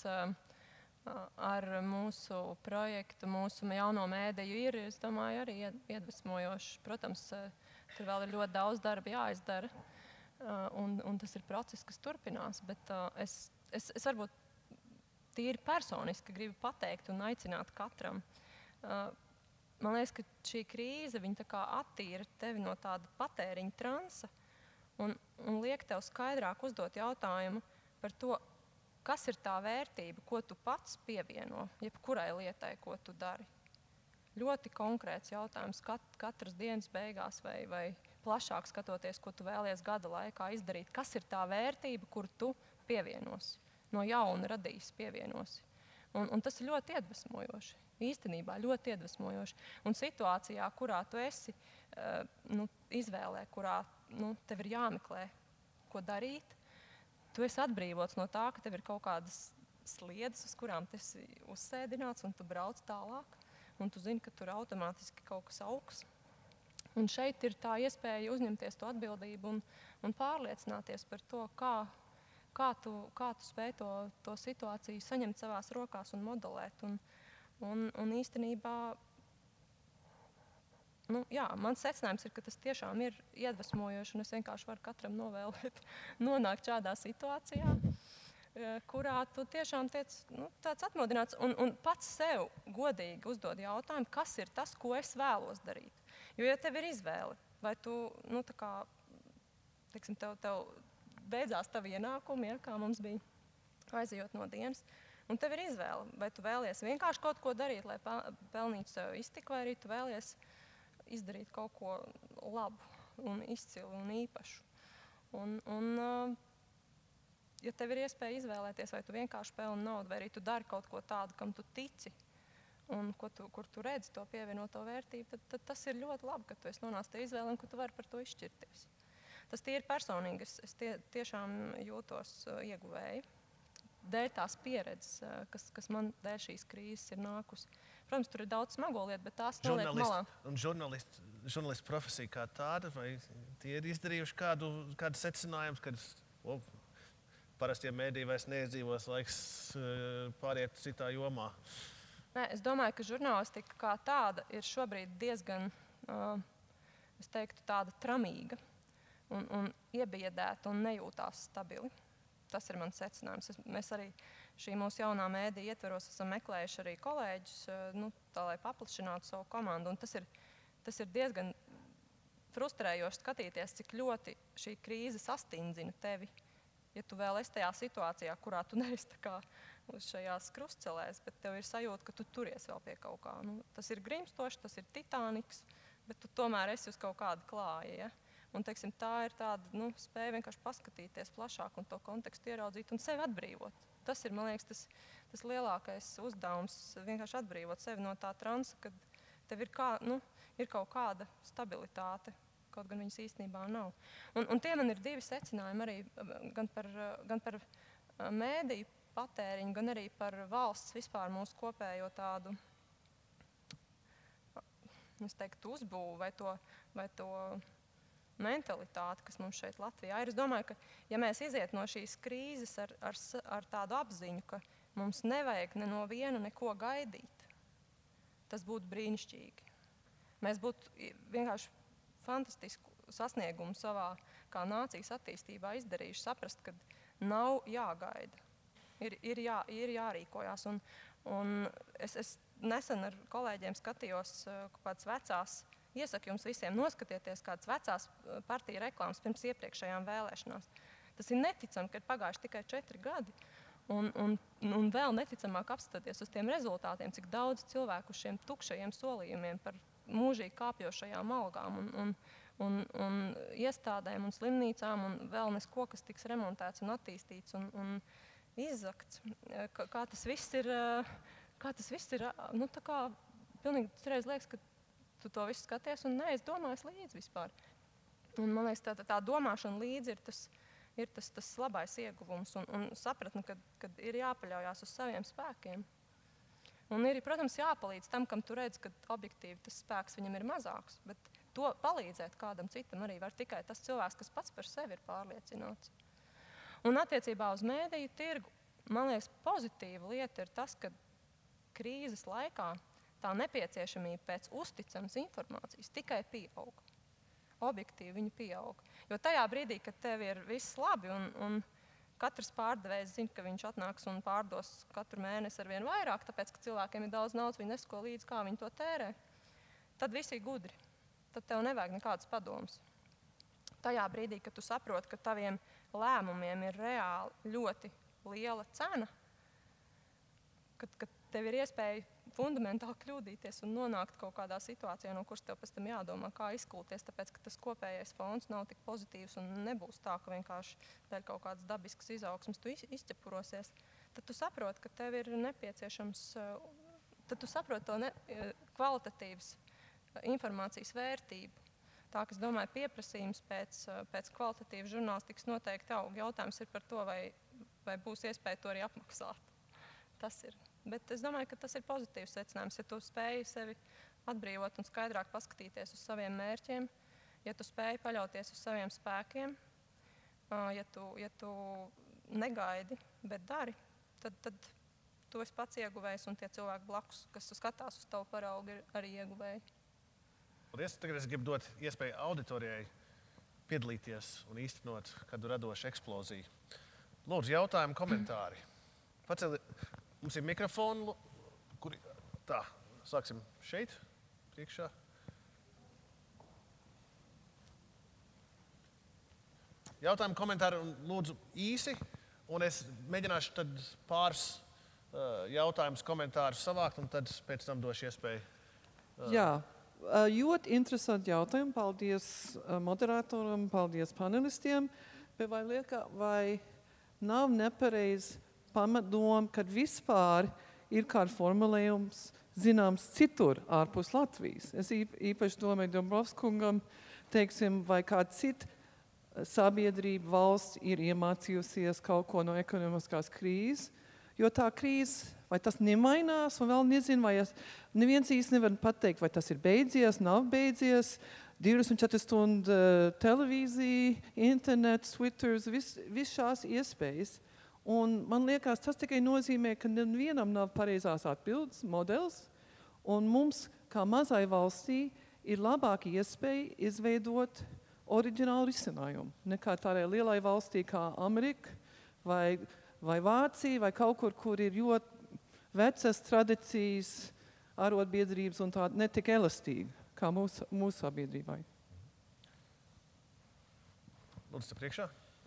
ar mūsu projektu, mūsu jauno mēdīju ir, es domāju, arī iedvesmojošs. Protams, tur vēl ir ļoti daudz darba jāizdara, un tas ir process, kas turpinās, bet es varbūt tīri personiski gribu pateikt un aicināt katram. Man liekas, ka šī krīze, viņa tā kā attīra tevi no tāda patēriņa transa un liek tev skaidrāk uzdot jautājumu par to, kas ir tā vērtība, ko tu pats pievieno, jebkurai lietai, ko tu dari. Ļoti konkrēts jautājums katras dienas beigās vai plašāk skatoties, ko tu vēlies gada laikā izdarīt. Kas ir tā vērtība, kur tu pievienosi, no jauna radīs pievienosi. Un tas ir ļoti iedvesmojoši, īstenībā ļoti iedvesmojoši. Un situācijā, kurā tu esi izvēlē, kurā tev ir jāmeklē, ko darīt, tu esi atbrīvots no tā, ka tev ir kaut kādas sliedes, uz kurām tu esi uzsēdināts, un tu brauc tālāk, un tu zini, ka tur automātiski kaut kas augs. Un šeit ir tā iespēja uzņemties to atbildību un pārliecināties par to, kā tu spēj to situāciju saņemt savās rokās un modelēt. Un īstenībā, mans secinājums ir, ka tas tiešām ir iedvesmojoši, un es vienkārši varu katram novēlēt nonākt šādā situācijā. kurā tu tiešām tiec tāds atmodināts un pats sev godīgi uzdod jautājumu, kas ir tas, ko es vēlos darīt. Jo, ja tev ir izvēle, vai tu, tā kā, teiksim, tev beidzās tavi ienākumi, ja, kā mums bija aizejot no dienas, un tev ir izvēle, vai tu vēlies vienkārši kaut ko darīt, lai pelnītu sev iztiku, vai arī tu vēlies izdarīt kaut ko labu un izcilu un īpašu. Ja tev ir iespēja izvēlēties, vai tu vienkārši pelni naudu, vai arī tu dari kaut ko tādu, kam tu tici, un kur tu redzi to pievienoto vērtību, tad tas ir ļoti labi, ka tu esi nonācis tie izvēli un ka tu vari par to izšķirties. Tas tīri personīgi, es tiešām jūtos ieguvēji dēļ tās pieredzes, kas man dēļ šīs krīzes ir nākusi. Protams, tur ir daudz smago lietu, bet tās noliek malā. Un žurnālistu profesija kā tāda, vai tie ir izdarījuši kādu secinājumus, kad parastie mēdī vairs neizdzīvos, laiks pāriet citā jomā? Nē, es domāju, ka žurnālistika kā tāda ir šobrīd diezgan, es teiktu, tāda tramīga un iebiedēta un nejūtās stabili. Tas ir mans secinājums. Mēs arī šī mūsu jaunā mēdī ietveros esam meklējuši arī kolēģus, tā, lai paplašinātu savu komandu. Un tas ir diezgan frustrējoši skatīties, cik ļoti šī krīze sastindzina tevi. Ja tu vēl esi tajā situācijā, kurā tu neesi tā kā uz šajās krustcelēs, bet tev ir sajūta, ka tu turies vēl pie kaut kā. Tas ir grimstoši, tas ir titāniks, bet tu tomēr esi uz kaut kāda klāja. Ja? Un, teiksim, tā ir tāda spēja vienkārši paskatīties plašāk un to kontekstu ieraudzīt un sevi atbrīvot. Tas ir, man liekas, tas lielākais uzdevums, vienkārši atbrīvot sevi no tā transa, kad tev ir kaut kāda stabilitāte, kaut gan viņas īstenībā nav. Un tie man ir divi secinājumi arī gan par mēdīju patēriņu, gan arī par valsts vispār mūsu kopējo tādu, es teiktu, uzbūvu vai to mentalitāti, kas mums šeit Latvijā ir. Es domāju, ka ja mēs iziet no šīs krīzes ar tādu apziņu, ka mums nevajag ne no viena neko gaidīt, tas būtu brīnišķīgi. Mēs būtu vienkārši fantastisku sasniegumu savā kā nācijas attīstībā izdarījuši, saprast, ka nav jāgaida. Ir jārīkojās. Un es nesen ar kolēģiem skatījos kaut kādas vecās. Iesaku jums visiem noskatieties kādas vecās partiju reklāmas pirms iepriekšējām vēlēšanās. Tas ir neticami, ka ir pagājuši tikai 4 gadi. Un vēl neticamāk apstāties uz tiem rezultātiem, cik daudz cilvēku uz šiem tukšajiem solījumiem par mūžīgi kāpjošajām algām un iestādēm un slimnīcām un vēl nesko, kas tiks remontēts un attīstīts un izzakts. Kā tas viss ir, tā kā pilnīgi reiz liekas, ka tu to visu skaties un neizdomājies līdzi vispār. Un, man liekas, tā domāšana līdzi ir tas labais ieguvums un sapratni, kad ir jāpaļaujās uz saviem spēkiem. Un ir, protams, jāpalīdz tam, kam tu redz, ka objektīvi tas spēks viņam ir mazāks. Bet to palīdzēt kādam citam arī var tikai tas cilvēks, kas pats par sevi ir pārliecināts. Un attiecībā uz mēdīju tirgu, man liekas, pozitīva lieta ir tas, ka krīzes laikā tā nepieciešamība pēc uzticamas informācijas tikai pieaug. Objektīvi viņa pieaug. Jo tajā brīdī, kad tev ir viss labi un katrs pārdevējs zina, ka viņš atnāks un pārdos katru mēnesi ar vien vairāk, tāpēc, ka cilvēkiem ir daudz naudas, viņi nesko līdzi, kā viņi to tērē, tad visi ir gudri. Tad tev nevajag nekādas padomas. Tajā brīdī, kad tu saproti, ka taviem lēmumiem ir reāli ļoti liela cena, kad tev ir iespēja fundamentāli kļūdīties un nonākt kaut kādā situācijā, no kuras tev pēc tam jādomā, kā izkulties, tāpēc, ka tas kopējais fons nav tik pozitīvs un nebūs tā, ka vienkārši dēļ kaut kādas dabiskas izaugsmes tu izķepurosies, tad tu saproti, ka tev ir nepieciešams, tad tu saproti to kvalitatīvas informācijas vērtību. Tā, ka es domāju, pieprasījums pēc kvalitatīvas žurnālistikas noteikti aug. Jautājums ir par to, vai būs iespēja to arī apmaksāt. Tas ir. Bet es domāju, ka tas ir pozitīvs secinājums. Ja tu spēji sevi atbrīvot un skaidrāk paskatīties uz saviem mērķiem, ja tu spēji paļauties uz saviem spēkiem, ja tu negaidi, bet dari, tad tu esi pats ieguvējs un tie cilvēki blakus, kas skatās uz tavu paraugu, ir arī ieguvēji. Paldies. Tagad es gribu dot iespēju auditorijai piedalīties un īstenot kādu radošu eksploziju. Lūdzu, jautājumi, komentāri. Mums ir mikrofoni, kuri tā, sāksim šeit, priekšā. Jautājumi, komentāri un lūdzu īsi, un es mēģināšu tad pāris jautājumus, komentārus savākt, un tad pēc tam došu iespēju. Jā, ļoti interesanti jautājumi. Paldies moderatoram, paldies panelistiem. Bet vai nav nepareizi pamatdoma, kad vispār ir kāds formulējums zināms citur ārpus Latvijas? Es īpaši domāju Dombrovskungam, teiksim, vai kāda cita sabiedrība valsts ir iemācījusies kaut ko no ekonomiskās krīzes, jo tā krīze, vai tas nemainās, un vēl nezinu, vai neviens īsti nevar pateikt, vai tas ir beidzies, nav beidzies, 24 stundu televīzija, internets, Twitters, viss šās iespējas. Un man liekas, tas tikai nozīmē, ka nevienam nav pareizās atbildes, modelis, un mums, kā mazai valstī, ir labāka iespēja izveidot oriģinālu risinājumu, nekā tādai lielai valstī kā Amerika vai Vācija, vai kaut kur ir ļoti vecas tradīcijas, arotbiedrības un tāda netik elastīgi, kā mūsu sabiedrībai. Lūdzu, te priekšā.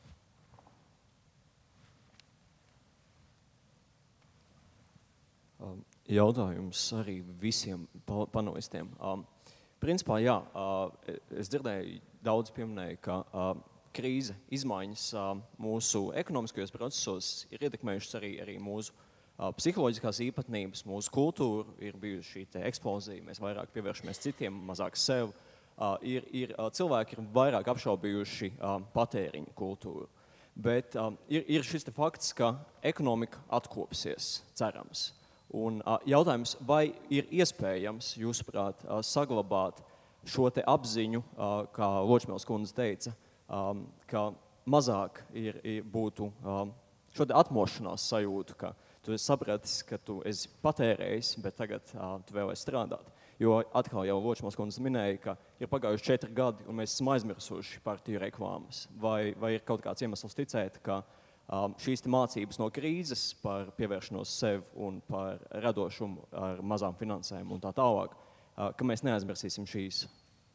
Jautājums arī visiem panelistiem. Principā, jā, es dzirdēju, daudz pieminēju, ka krīze, izmaiņas mūsu ekonomiskajos procesos ir ietekmējušas arī mūsu psiholoģiskās īpatnības, mūsu kultūru, ir bijusi šī eksplozija, mēs vairāk pievēršamies citiem, mazāk sev. Cilvēki ir vairāk apšaubījuši patēriņu kultūru. Bet ir šis fakts, ka ekonomika atkopsies, cerams. Un jautājums, vai ir iespējams, jūsuprāt, saglabāt šo te apziņu, kā Ločmēls kundze teica, ka mazāk būtu šo te atmošanās sajūtu, ka tu esi sapratis, ka tu esi patērējis, bet tagad tu vēl esi strādāt. Jo atkal jau Ločmēls kundze minēja, ka ir pagājuši 4 gadi, un mēs esam aizmirsuši partiju reklāmas. Vai ir kaut kāds iemesls ticēt, ka šīs mācības no krīzes par pievēršanos sev un par radošumu ar mazām finansēm un tā tālāk, ka mēs neaizmirsīsim šīs?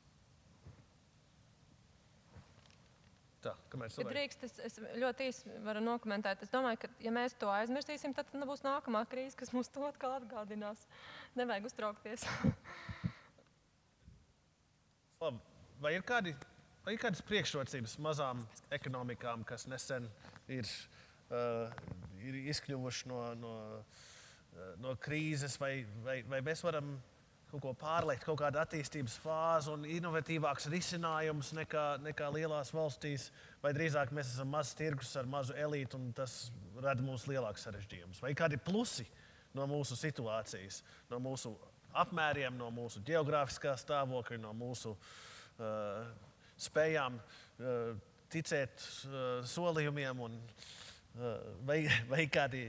Tā, ja drīkst, es ļoti īsi varu nokomentēt. Es domāju, ka ja mēs to aizmirsīsim, tad būs nākamā krīze, kas mums to atkal atgādinās. Nevajag uztraukties. Labi. Vai ir kādas priekšrocības mazām ekonomikām, kas nesen ir izkļuvuši no krīzes, vai mēs varam kaut ko pārliekt, kaut kādu attīstības fāzi un inovatīvāks risinājums nekā lielās valstīs, vai drīzāk mēs esam mazs tirgus ar mazu elītu un tas rada mums lielāks sarežģījumus? Vai kādi plusi no mūsu situācijas, no mūsu apmēriem, no mūsu geogrāfiskā stāvokļa, no mūsu spējām ticēt solījumiem un vai kādi,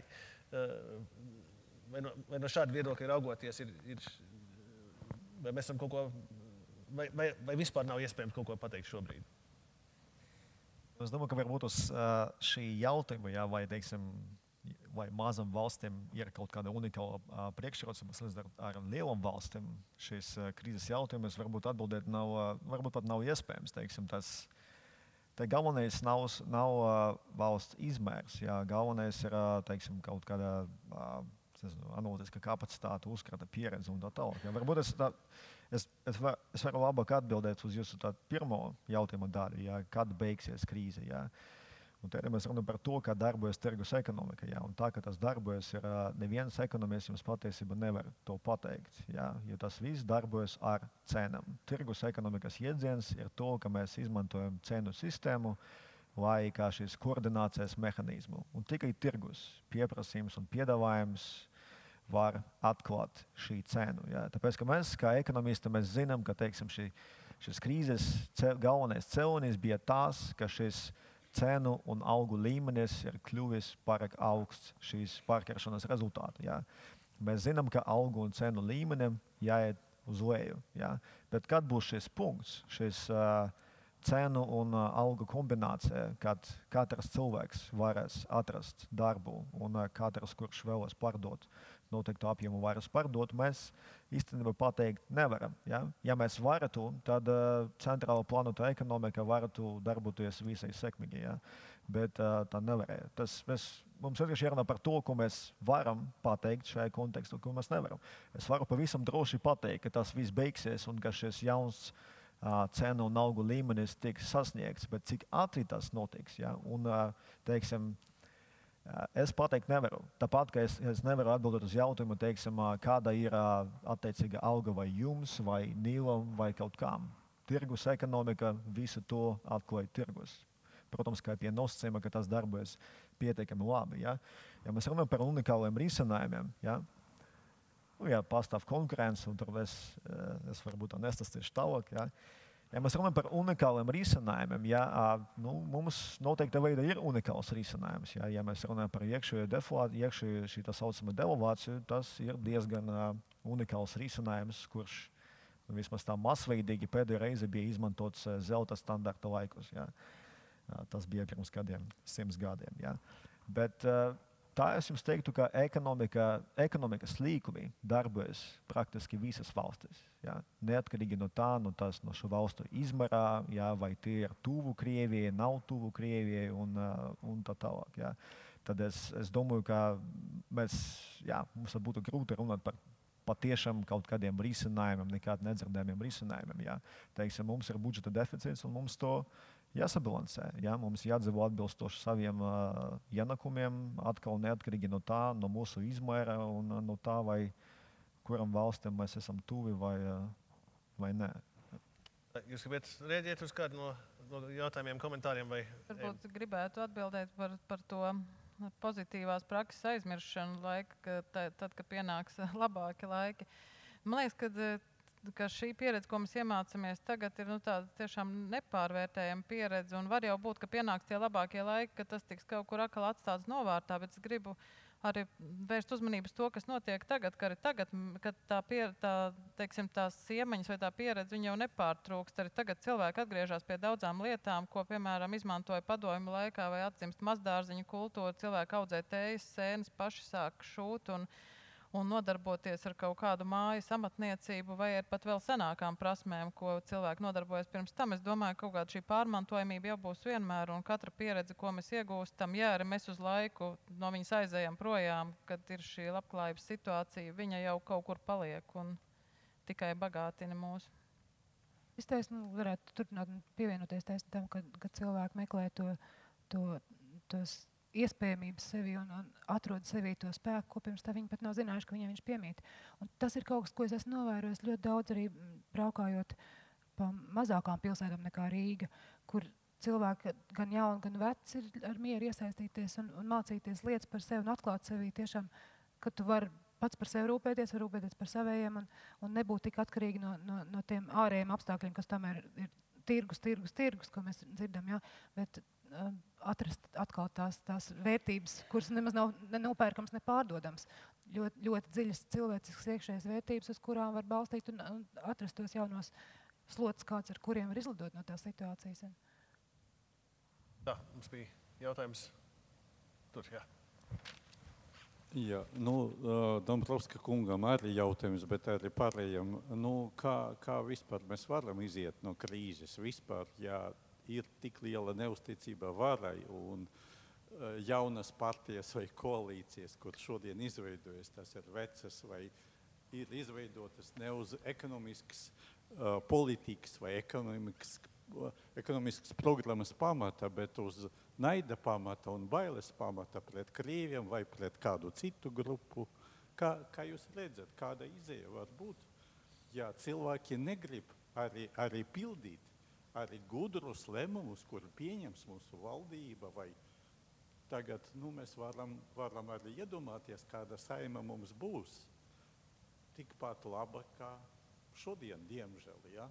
vai no šāda viedokļa raugoties vai mēs esam kaut ko, vai vispār nav iespējams kaut ko pateikt šobrīd? Es domāju, ka varbūt uz šī jautājuma, jā, vai mazam valstīm ir kaut kāda unikāla priekšrocība salīdzinot ar lielām valstīm, šīs krīzes jautājumus varbūt atbildēt varbūt pat nav iespējams. Teiksim, te galvenais nav valsts izmērs, jā, galvenais ir teiksim, kaut kāda analītiska kapacitāte, uzkrata pieredze un tā tālāk. Ja, varbūt es varu labāk atbildēt uz jūsu pirmo jautājumu daļu, ja, kad beigsies krīze. Ja. Un tad mēs runājam par to, kā darbojas tirgus ekonomika. Ja. Un tā, ka tas darbojas, neviens ekonomists jums patiesībā nevar to pateikt. Ja. Jo tas viss darbojas ar cenām. Tirgus ekonomikas jēdziens ir to, ka mēs izmantojam cenu sistēmu, lai kā šīs koordinācijas mehānismu. Un tikai tirgus, pieprasījums un piedāvājums var atklāt šī cenu. Ja? Tāpēc, ka mēs, kā ekonomisti, mēs zinām, ka teiksim, šis krīzes galvenais cēlonis bija tas, ka šis cenu un algu līmenis ir kļuvis pārāk augsts šīs pārkaršanas rezultātā. Ja? Mēs zinām, ka algu un cenu līmenim jāiet uz leju. Ja? Bet kad būs šis punkts, šis cenu un algu kombinācija, kad katrs cilvēks varēs atrast darbu un katrs, kurš vēlas pārdot noteiktu apjomu vairāk pārdot, mēs īstenībā pateikt nevaram. Ja, ja mēs varētu, tad centrāla plānota ekonomika varētu darboties visai sekmīgi. Ja? Bet tā nevarēja. Mums vienkārši jārunā par to, ko mēs varam pateikt šajā kontekstā, ko mēs nevaram. Es varu pavisam droši pateikt, ka tas viss beigsies un ka šis jauns cenu un algu līmenis tiks sasniegts, bet cik ātri tas notiks. Ja? Un, teiksim, es pateikt nevaru. Tāpat, ka es nevaru atbildēt uz jautājumu, teiksim, kāda ir attiecīga alga vai jums, vai Nīlam, vai kaut kam. Tirgus ekonomika visu to atklāja tirgus. Protams, kā pie nosacījuma, ka tas darbojas pietiekami labi. Ja, ja mēs runājam par unikāliem risinājumiem, ja, pastāv konkurence, un tur es varbūt nestāstīšu tālāk. Ja mēs runājam par unikāliem risinājumiem, mums noteikti veida ir unikāls risinājums. Ja mēs runājam par iekšējo šī tā saucama devalvāciju, tas ir diezgan unikāls risinājums, kurš vismaz tā masveidīgi pēdējo reizi bija izmantots zelta standarta laikos. Ja. Tas bija pirms kādiem 100 gadiem. Ja. Bet tā es jums teiktu, ka ekonomikas līkumi darbojas praktiski visas valstis. Ja. Neatkarīgi no tā, no šo valstu izmērā, ja, vai tie ir tuvu Krievijai, nav tuvu Krievijai un tā tālāk. Ja. Tad es domāju, ka mums būtu grūti runāt par patiešām kaut kādiem risinājumiem, nekād nedzirdējumiem risinājumiem. Ja. Teiksim, mums ir budžeta deficīts un mums to jāsabalansē. Ja? Mums jādzīvo atbilstoši saviem ienākumiem, atkal neatkarīgi no tā, no mūsu izmēra un no tā, vai kuram valstim mēs esam tuvi vai nē. Jūs gribat rēģēt uz kādu no jautājumiem, komentāriem? Varbūt gribētu atbildēt par to pozitīvās prakses aizmiršanu laika, tad, kad pienāks labāki laiki. Man liekas, ka šī pieredze, ko mēs iemācāmies tagad, ir tāda tiešām nepārvērtējama pieredze. Un var jau būt, ka pienāks tie labākie laiki, ka tas tiks kaut kur atkal atstāts novārtā. Bet es gribu arī vērst uzmanību uz to, kas notiek tagad, ka arī tagad, kad tās iemaņas vai tā pieredze jau nepārtrūkst. Arī tagad cilvēki atgriežas pie daudzām lietām, ko, piemēram, izmantoja padomju laikā vai atdzimst mazdārziņu kultūra. Cilvēki audzē tējas, sēnes, paši sāk šūt un nodarboties ar kaut kādu mājas amatniecību vai ar pat vēl senākām prasmēm, ko cilvēki nodarbojas pirms tam. Es domāju, ka kaut kāda šī pārmantojamība jau būs vienmēr, un katra pieredze, ko mēs iegūstam, ja arī mēs uz laiku no viņas aizējam projām, kad ir šī labklājības situācija, viņa jau kaut kur paliek un tikai bagātina mūs. Es varētu turpināt pievienoties tam, ka cilvēki meklē tos iespējamības sevi un atrod sevī to spēku, ko pirms tā viņi pat nav zinājuši, ka viņiem viņš piemīt. Un tas ir kaut kas, ko es esmu novērojis ļoti daudz arī braukājot pa mazākām pilsētām nekā Rīga, kur cilvēki gan jauni, gan veci ir ar mieru iesaistīties un mācīties lietas par sevi un atklāt sevī tiešām, ka tu vari pats par sevi rūpēties, var rūpēties par savējiem un nebūt tik atkarīgi no tiem ārējiem apstākļiem, kas tomēr ir tirgus, ko mēs dzirdam, ja? Bet atrast atkal tās vērtības, kuras nemaz nav nenopērkams, nepārdodams. Ļoti dziļas cilvēciskas iekšējas vērtības, uz kurām var balstīt un atrast tos jaunos slotus, kāds ar kuriem var izlidot no tās situācijas. Tā, mums bija jautājums tur, jā. Jā, Dombrovska kungam arī jautājums, bet arī pārējiem. Kā vispār mēs varam iziet no krīzes? Vispār, ir tik liela neusticība varai un jaunas partijas vai koalīcijas, kur šodien izveidojas, tas ir vecas vai ir izveidotas ne uz ekonomiskas politikas vai ekonomiskas programmas pamata, bet uz naida pamata un bailes pamata pret Krieviem vai pret kādu citu grupu. Kā jūs redzat, kāda izēja var būt? Ja cilvēki negrib arī pildīt arī gudrus lēmumus, kur pieņems mūsu valdība, vai tagad mēs varam arī iedomāties, kāda saima mums būs. Tikpat laba kā šodien, diemžēl. Ja?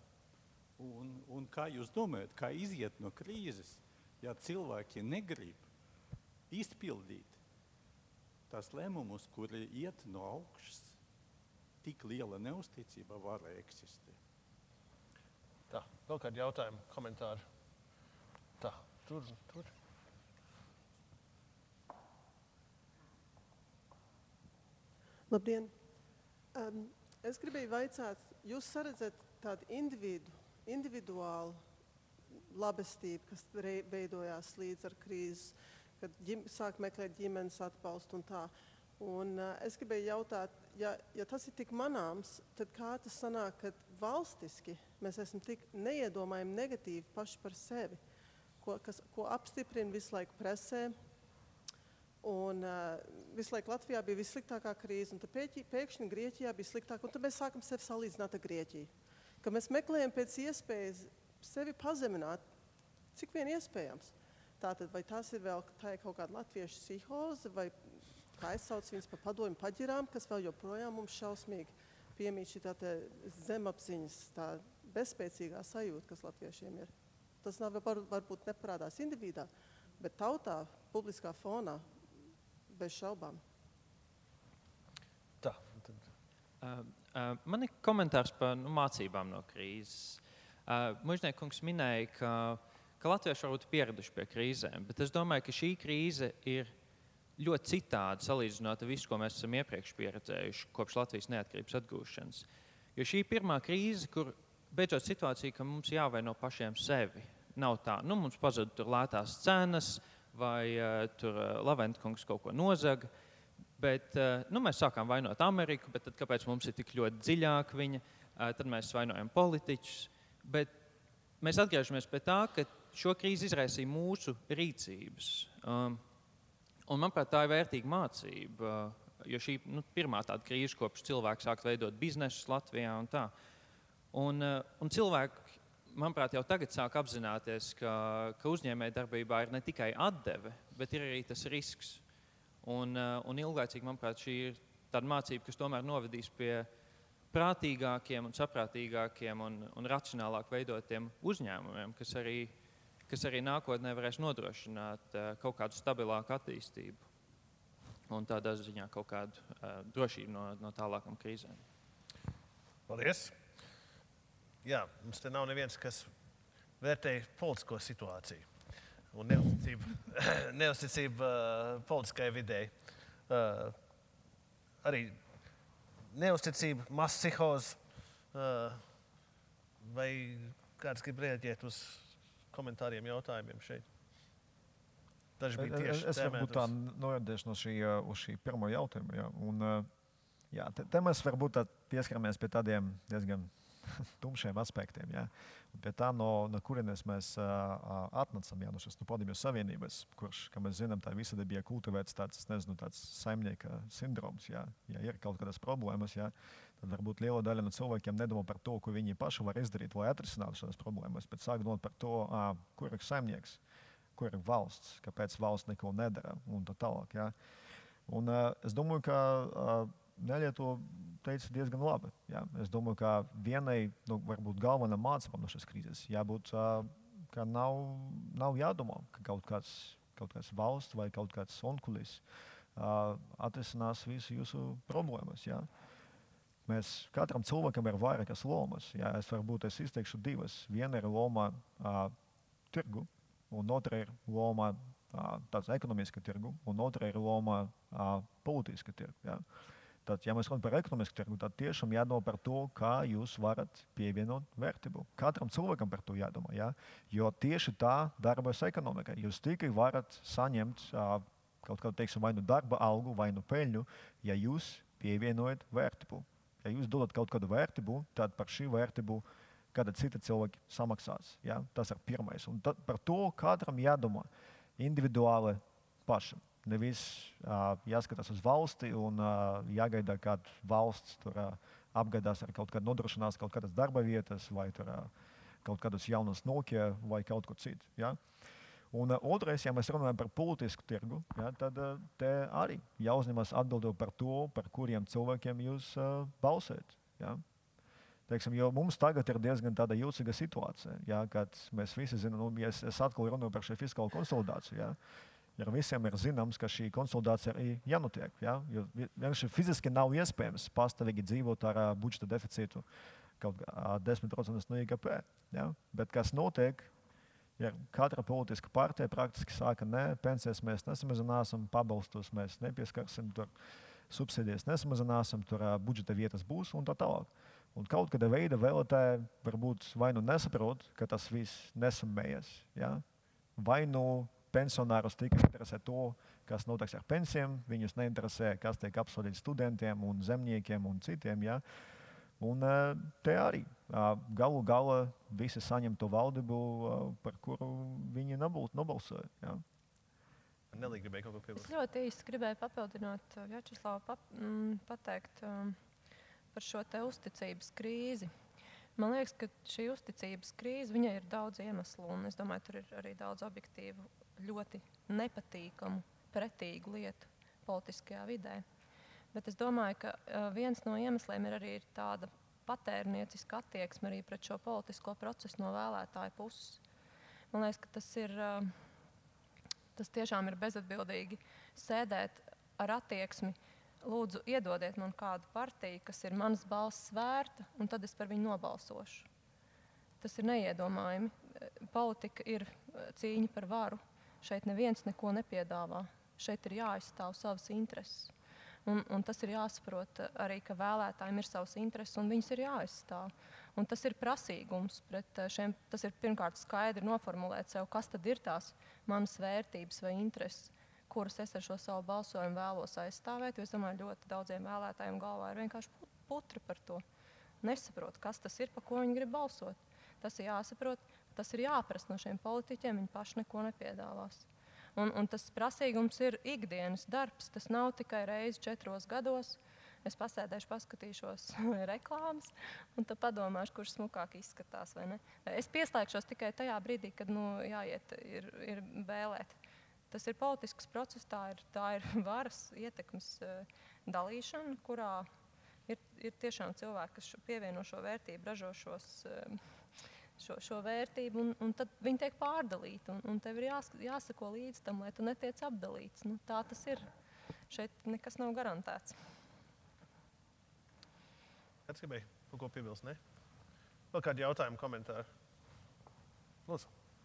Un kā jūs domājat, kā iziet no krīzes, ja cilvēki negrib izpildīt tās lēmumus, kuri iet no augšas, tik liela neusticība var eksistēt? Tā, vēl kādi jautājumi, komentāri? tur. Labdien! Es gribēju vaicāt, jūs saredzat tādu individuālu labestību, kas veidojās līdz ar krīzes, kad sāk meklēt ģimenes atbalstu un tā. Un es gribēju jautāt, ja tas ir tik manāms, tad kā tas sanāk, ka valstiski mēs esam tik neiedomājami negatīvi paši par sevi, ko apstiprina visu laiku presē. Un visu laiku Latvijā bija vissliktākā krīze, un tad pēkšņi Grieķijā bija sliktāka, un tad mēs sākam sevi salīdzināt ar Grieķiju. Ka mēs meklējam pēc iespējas sevi pazemināt, cik vien iespējams. Tātad, vai tā ir kaut kāda latviešu psihoze, vai kā es saucu viņas par padomju paģirām, kas vēl joprojām mums šausmīgi piemīt šī tā zemapziņas, tā bezspēcīgā sajūta, kas latviešiem ir. Tas varbūt neparādās individā, bet tautā, publiskā fonā, bez šaubām. Tā. Man ir komentārs par mācībām no krīzes. Mužniekungs minēja, ka latvieši varbūt pieraduši pie krīzēm, bet es domāju, ka šī krīze ir ļoti citādi salīdzinot ar visu, ko mēs esam iepriekš pieredzējuši kopš Latvijas neatkarības atgūšanas. Jo šī pirmā krīze, kur beidzot situācija, ka mums jāvaino pašiem sevi. Nav tā, mums pazuda tur lētās cenas vai tur Laventkungs kaut ko nozaga, bet mēs sākām vainot Ameriku, bet tad kāpēc mums ir tik ļoti dziļāk viņa, tad mēs vainojam politiķus, bet mēs atgriežamies pie tā, ka šo krīzi izraisīja mūsu rīcības. Un, manuprāt, tā ir vērtīga mācība, jo šī pirmā tāda krīze, kopš cilvēki sāk veidot biznesus Latvijā un tā. Un cilvēki, manuprāt, jau tagad sāk apzināties, ka uzņēmēja darbībā ir ne tikai atdeve, bet ir arī tas risks. Un ilglaicīgi, manuprāt, šī ir tāda mācība, kas tomēr novedīs pie prātīgākiem un saprātīgākiem un racionālāk veidotiem uzņēmumiem, kas arī nākotnē varēs nodrošināt kaut kādu stabilāku attīstību un tādā ziņā kaut kādu drošību no tālākam krīzēm. Paldies! Jā, mums te nav neviens, kas vērtē politisko situāciju un neuzticību politiskai videi. Arī neuzticība, mazpsihoze, vai kāds grib reaģēt uz komentāriem, jautājumiem šeit? Daži bija tieši es varbūt tā novedēšu uz šī pirmo jautājumu. Jā. Un, te mēs varbūt pieskaramies pie tādiem diezgan tumšiem aspektiem. Jā. Un pie tā, no kurienes mēs atnācam, no šīs Padomju Savienības, kurš, kā mēs zinām, tā visada bija kultivēts tāds saimnieka sindroms. Jā. Ja ir kaut kādas problēmas, jā, tad varbūt liela daļa no cilvēkiem nedomā par to, ko viņi paši var izdarīt, lai atrisinātu šādas problēmas, bet sāk domāt par to, kur ir saimnieks, kur ir valsts, kāpēc valsts neko nedara un tā tālāk. Jā. Un es domāju, ka Nelieto teica diezgan labi. Jā. Es domāju, ka vienai, varbūt galvenam mācībām no šīs krīzes jābūt, ka nav jādomā, ka kaut kāds valsts vai kaut kāds onkulis atrisinās visu jūsu problēmas. Jā. Mēs katram cilvēkam ir vairākas lomas. Jā. Es izteikšu divas. Viena ir loma tirgu, un otra ir loma tāds ekonomiska tirgu, un otra ir loma politiska tirgu. Jā. Tad, ja mēs runājam par ekonomisku tirgu, tad tiešām jādomā par to, kā jūs varat pievienot vērtību. Katram cilvēkam par to jādomā, jā? Jo tieši tā darbojas ekonomika. Jūs tikai varat saņemt kaut kādu, teiksim, vai nu darba algu, vai nu peļņu, ja jūs pievienojat vērtību. Ja jūs dodat kaut kādu vērtību, tad par šī vērtību kāda cita cilvēki samaksās. Jā? Tas ir pirmais. Un tad par to katram jādomā individuāli pašam. Nevis jāskatās uz valsti un jāgaida, kad valsts tur apgādās ar kaut kādu nodrošinās kaut kādas darba vietas vai tur kaut kādus jaunus Nokia vai kaut ko citu. Ja? Un otrais, ja mēs runājam par politisku tirgu, ja, tad te arī jāuzņemas atbildība par to, par kuriem cilvēkiem jūs balsējat. Ja? Teiksim, jo mums tagad ir diezgan tāda jūtīga situācija, ja, kad mēs visi zinām, es atkal runāju par šo fiskālo konsolidāciju. Ja? Ja visiem ir zināms, ka šī konsolidācija ir jānotiek. Ja? Jo vienkārši fiziski nav iespējams pastāvīgi dzīvot ar budžeta deficītu kaut 10% no IKP. Ja? Bet kas notiek, Ja katra politiska partija praktiski sāka, nē, pensijas mēs nesamazināsim, pabalstus mēs nepieskarsim, tur subsīdijas nesamazināsim, tur budžeta vietas būs un tā tālāk. Un kaut kāda veida vēlētāji varbūt vai nu nesaprot, ka tas viss nesummējas, ja? Vai nu pensionārus tikai interesē to, kas notiks ar pensijām, viņus neinteresē, kas tiek apsolīts studentiem un zemniekiem un citiem, ja? Un te arī galu galā visi saņem to valdību, par kuru viņi nobalsoja. Ja? Nelī gribēja kaut ko piebilst. Es ļoti īsti gribēju papildināt, Vjačeslava pateikt par šo te uzticības krīzi. Man liekas, ka šī uzticības krīze, viņai ir daudz iemeslu, un es domāju, tur ir arī daudz objektīvu, ļoti nepatīkamu, pretīgu lietu politiskajā vidē. Bet es domāju, ka viens no iemesliem ir arī tāda patērnieciska attieksme arī pret šo politisko procesu no vēlētāju puses. Man liekas, ka tas tiešām ir bezatbildīgi sēdēt ar attieksmi, lūdzu, iedodiet man kādu partiju, kas ir manas balss vērta, un tad es par viņu nobalsošu. Tas ir neiedomājami. Politika ir cīņa par varu. Šeit neviens neko nepiedāvā. Šeit ir jāaizstāv savas intereses. Un tas ir jāsaprot arī, ka vēlētājiem ir savas intereses, un viņas ir jāaizstāv. Un tas ir prasīgums pret šiem. Tas ir pirmkārt skaidri noformulēt sev, kas tad ir tās manas vērtības vai intereses, kuras es ar šo savu balsojumu vēlos aizstāvēt. Jo es domāju, ļoti daudziem vēlētājiem galvā ir vienkārši putra par to. Nesaprot, kas tas ir, pa ko viņi grib balsot. Tas ir jāsaprot, tas ir jāprast no šiem politiķiem, viņi paši neko nepiedāvās. Un tas prasīgums ir ikdienas darbs. Tas nav tikai reizi 4 gados. Es pasēdēšu, paskatīšos reklāmas, un tad padomāšu, kurš smukāk izskatās. Vai ne? Es pieslēgšos tikai tajā brīdī, kad jāiet ir vēlēt. Tas ir politisks process, tā ir varas ietekmes dalīšana, kurā ir tiešām cilvēki, kas pievieno šo vērtību, ražo šo vērtību, un tad viņi tiek pārdalīti. Un tev ir jāsako līdz tam, lai tu netiec apdalīts. Tā tas ir. Šeit nekas nav garantēts. Kāds gribēja kaut ko piebilst, ne? Vēl kādi jautājumi, komentāri? Lūdzu.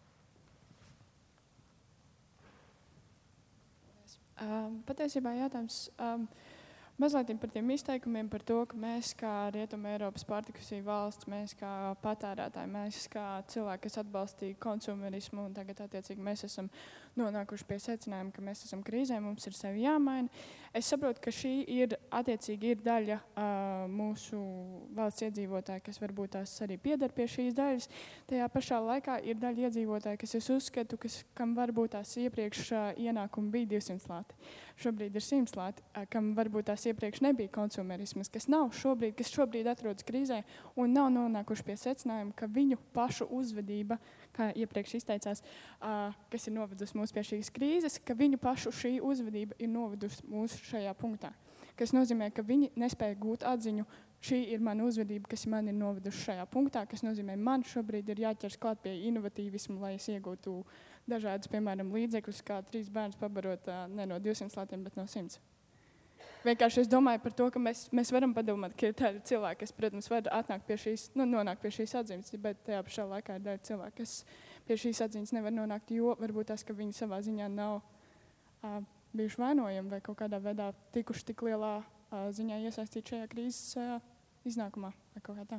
Patiesībā jautājums mazliet par tiem izteikumiem par to, ka mēs kā Rietuma Eiropas pārtikusī valsts, mēs kā patērētāji, mēs kā cilvēki, kas atbalstīja konsumerismu, un tagad attiecīgi mēs esam nonākuši pie secinājuma, ka mēs esam krīzē, mums ir sevi jāmaina. Es saprotu, ka šī ir daļa mūsu valsts iedzīvotāji, kas varbūt tās arī piedar pie šīs daļas. Tajā pašā laikā ir daļa iedzīvotāji, kas es uzskatu, kam varbūt tās iepriekš ienākumi bija 200 lati. Šobrīd ir 100 lati, kam varbūt tās iepriekš nebija konsumerismas, kas šobrīd atrodas krīzē un nav nonākuši pie secinājuma, ka viņu pašu uzvedība, kā iepriekš izteicās, kas ir novedusi mūs pie šīs krīzes, ka viņu pašu šī uzvedība ir novedusi mūs šajā punktā. Kas nozīmē, ka viņi nespēja gūt atziņu, šī ir mana uzvedība, kas man ir novedusi šajā punktā, kas nozīmē, man šobrīd ir jāķers klāt pie inovatīvismu, lai es iegūtu dažādus, piemēram, līdzekļus, kā 3 bērnus pabarot ne no 200 latiem, bet no 100. Vienkārši es domāju par to, ka mēs varam padomāt, ka ir tādi cilvēki, kas, protams, var atnākt pie šīs, nonākt pie šīs atziņas, bet tajā pašā laikā ir daļa cilvēki, kas pie šīs atziņas nevar nonākt, jo varbūt tas, ka viņi savā ziņā nav bijuši vainojami vai kaut kādā veidā tikuši tik lielā ziņā iesaistīti šajā krīzes iznākumā vai kaut kā tā.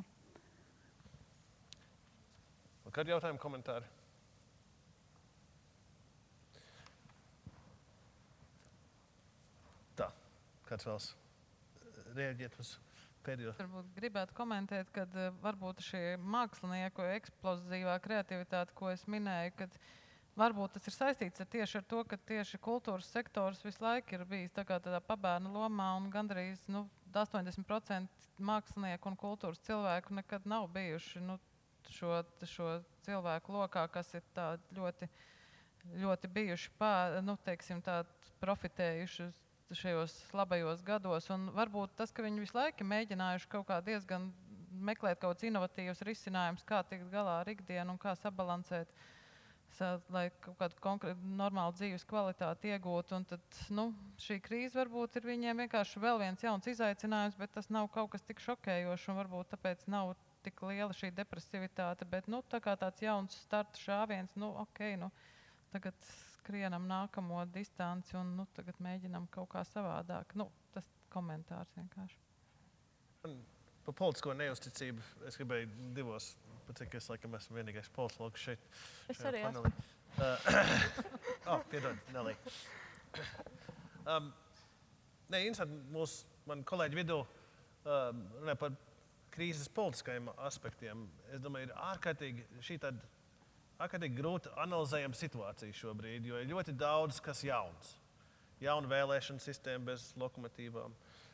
Kādi jautājumi, komentāri? Tā, kāds vēlas reaģēt uz pēdējo? Varbūt gribētu komentēt, ka varbūt šī mākslinieku eksplozīvā kreativitāte, ko es minēju, kad varbūt tas ir saistīts tieši ar to, ka tieši kultūras sektors visu laiku ir bijis tādā pabērnu lomā un gandrīz 80% mākslinieku un kultūras cilvēku nekad nav bijuši šo cilvēku lokā, kas ir ļoti, ļoti bijuši profitējuši šajos labajos gados. Un varbūt tas, ka viņi visu laiku mēģinājuši kaut kā diezgan meklēt kaut kādus inovatīvus risinājumus, kā tikt galā ar ikdienu un kā sabalansēt, lai kaut kādu konkrētu normālu dzīves kvalitāti iegūtu. Un tad, šī krīze varbūt ir viņiem vienkārši vēl viens jauns izaicinājums, bet tas nav kaut kas tik šokējošs un varbūt tāpēc nav tik liela šī depresivitāte, bet tā kā tāds jauns starta šāviens, tagad skrienam nākamo distanci un tagad mēģinam kaut kā savādāk. Tas komentārs vienkārši. Par politisko neusticību es gribēju divos, cik es laikam esmu vienīgais politologs šeit. Es arī panelī. Piedod, Nelī. Interesanti, man kolēģi vidū runāja par krīzes politiskajiem aspektiem. Es domāju, ir ārkārtīgi grūti analizējama situācija šobrīd, jo ir ļoti daudz kas jauns. Jauna vēlēšana sistēma bez lokomotīvām.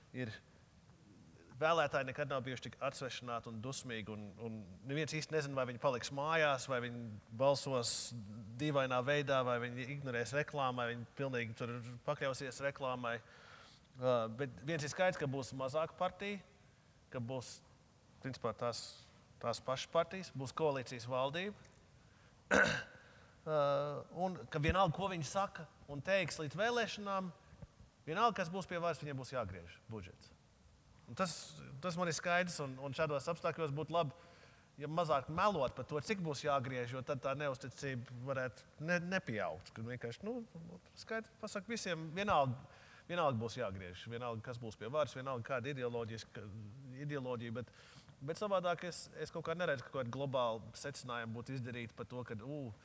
Vēlētāji nekad nav bijuši tik atsvešināti un dusmīgi, un neviens īsti nezina, vai viņi paliks mājās, vai viņi balsos dīvainā veidā, vai viņi ignorēs reklāmu, vai viņi pilnīgi tur pakļausies reklāmai. Bet viens ir skaidrs, ka būs mazāka partija, ka būs principā tās pašas partijas, būs koalīcijas valdība. Un ka vienalga, ko viņi saka un teiks līdz vēlēšanām, vienalga, kas būs pie varas, viņiem būs jāgriež budžets. Un tas man ir skaidrs, un šādos apstākļos būtu labi, ja mazāk melot par to, cik būs jāgriež, jo tad tā neusticība varētu nepieaugt. Kad vienkārši skaidrs pasaka visiem, vienalga būs jāgriež, vienalga, kas būs pie varas, vienalga, kāda ideoloģija, bet savādāk es kaut kā neredzu, ka kaut kāda globāla secinājuma būtu izdarīta par to, ka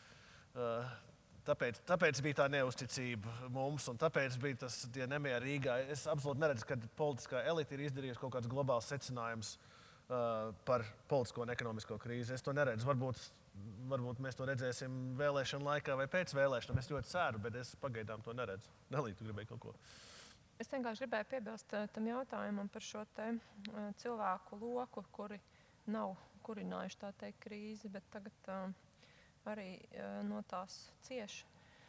tāpēc bija tā neusticība mums, un tāpēc bija tie nemieri Rīgā. Es absolūti neredzu, ka politiskā elite ir izdarījusi kaut kāds globāls secinājums par politisko un ekonomisko krīzi. Es to neredzu. Varbūt mēs to redzēsim vēlēšanu laikā vai pēc vēlēšanām. Es ļoti ceru, bet es pagaidām to neredzu. Nelī, tu gribēji kaut ko? Es vienkārši gribēju piebilst tam jautājumam par šo cilvēku loku, kuri nav kurinājuši tā teikt krīzi, bet tagad arī no tās cieši.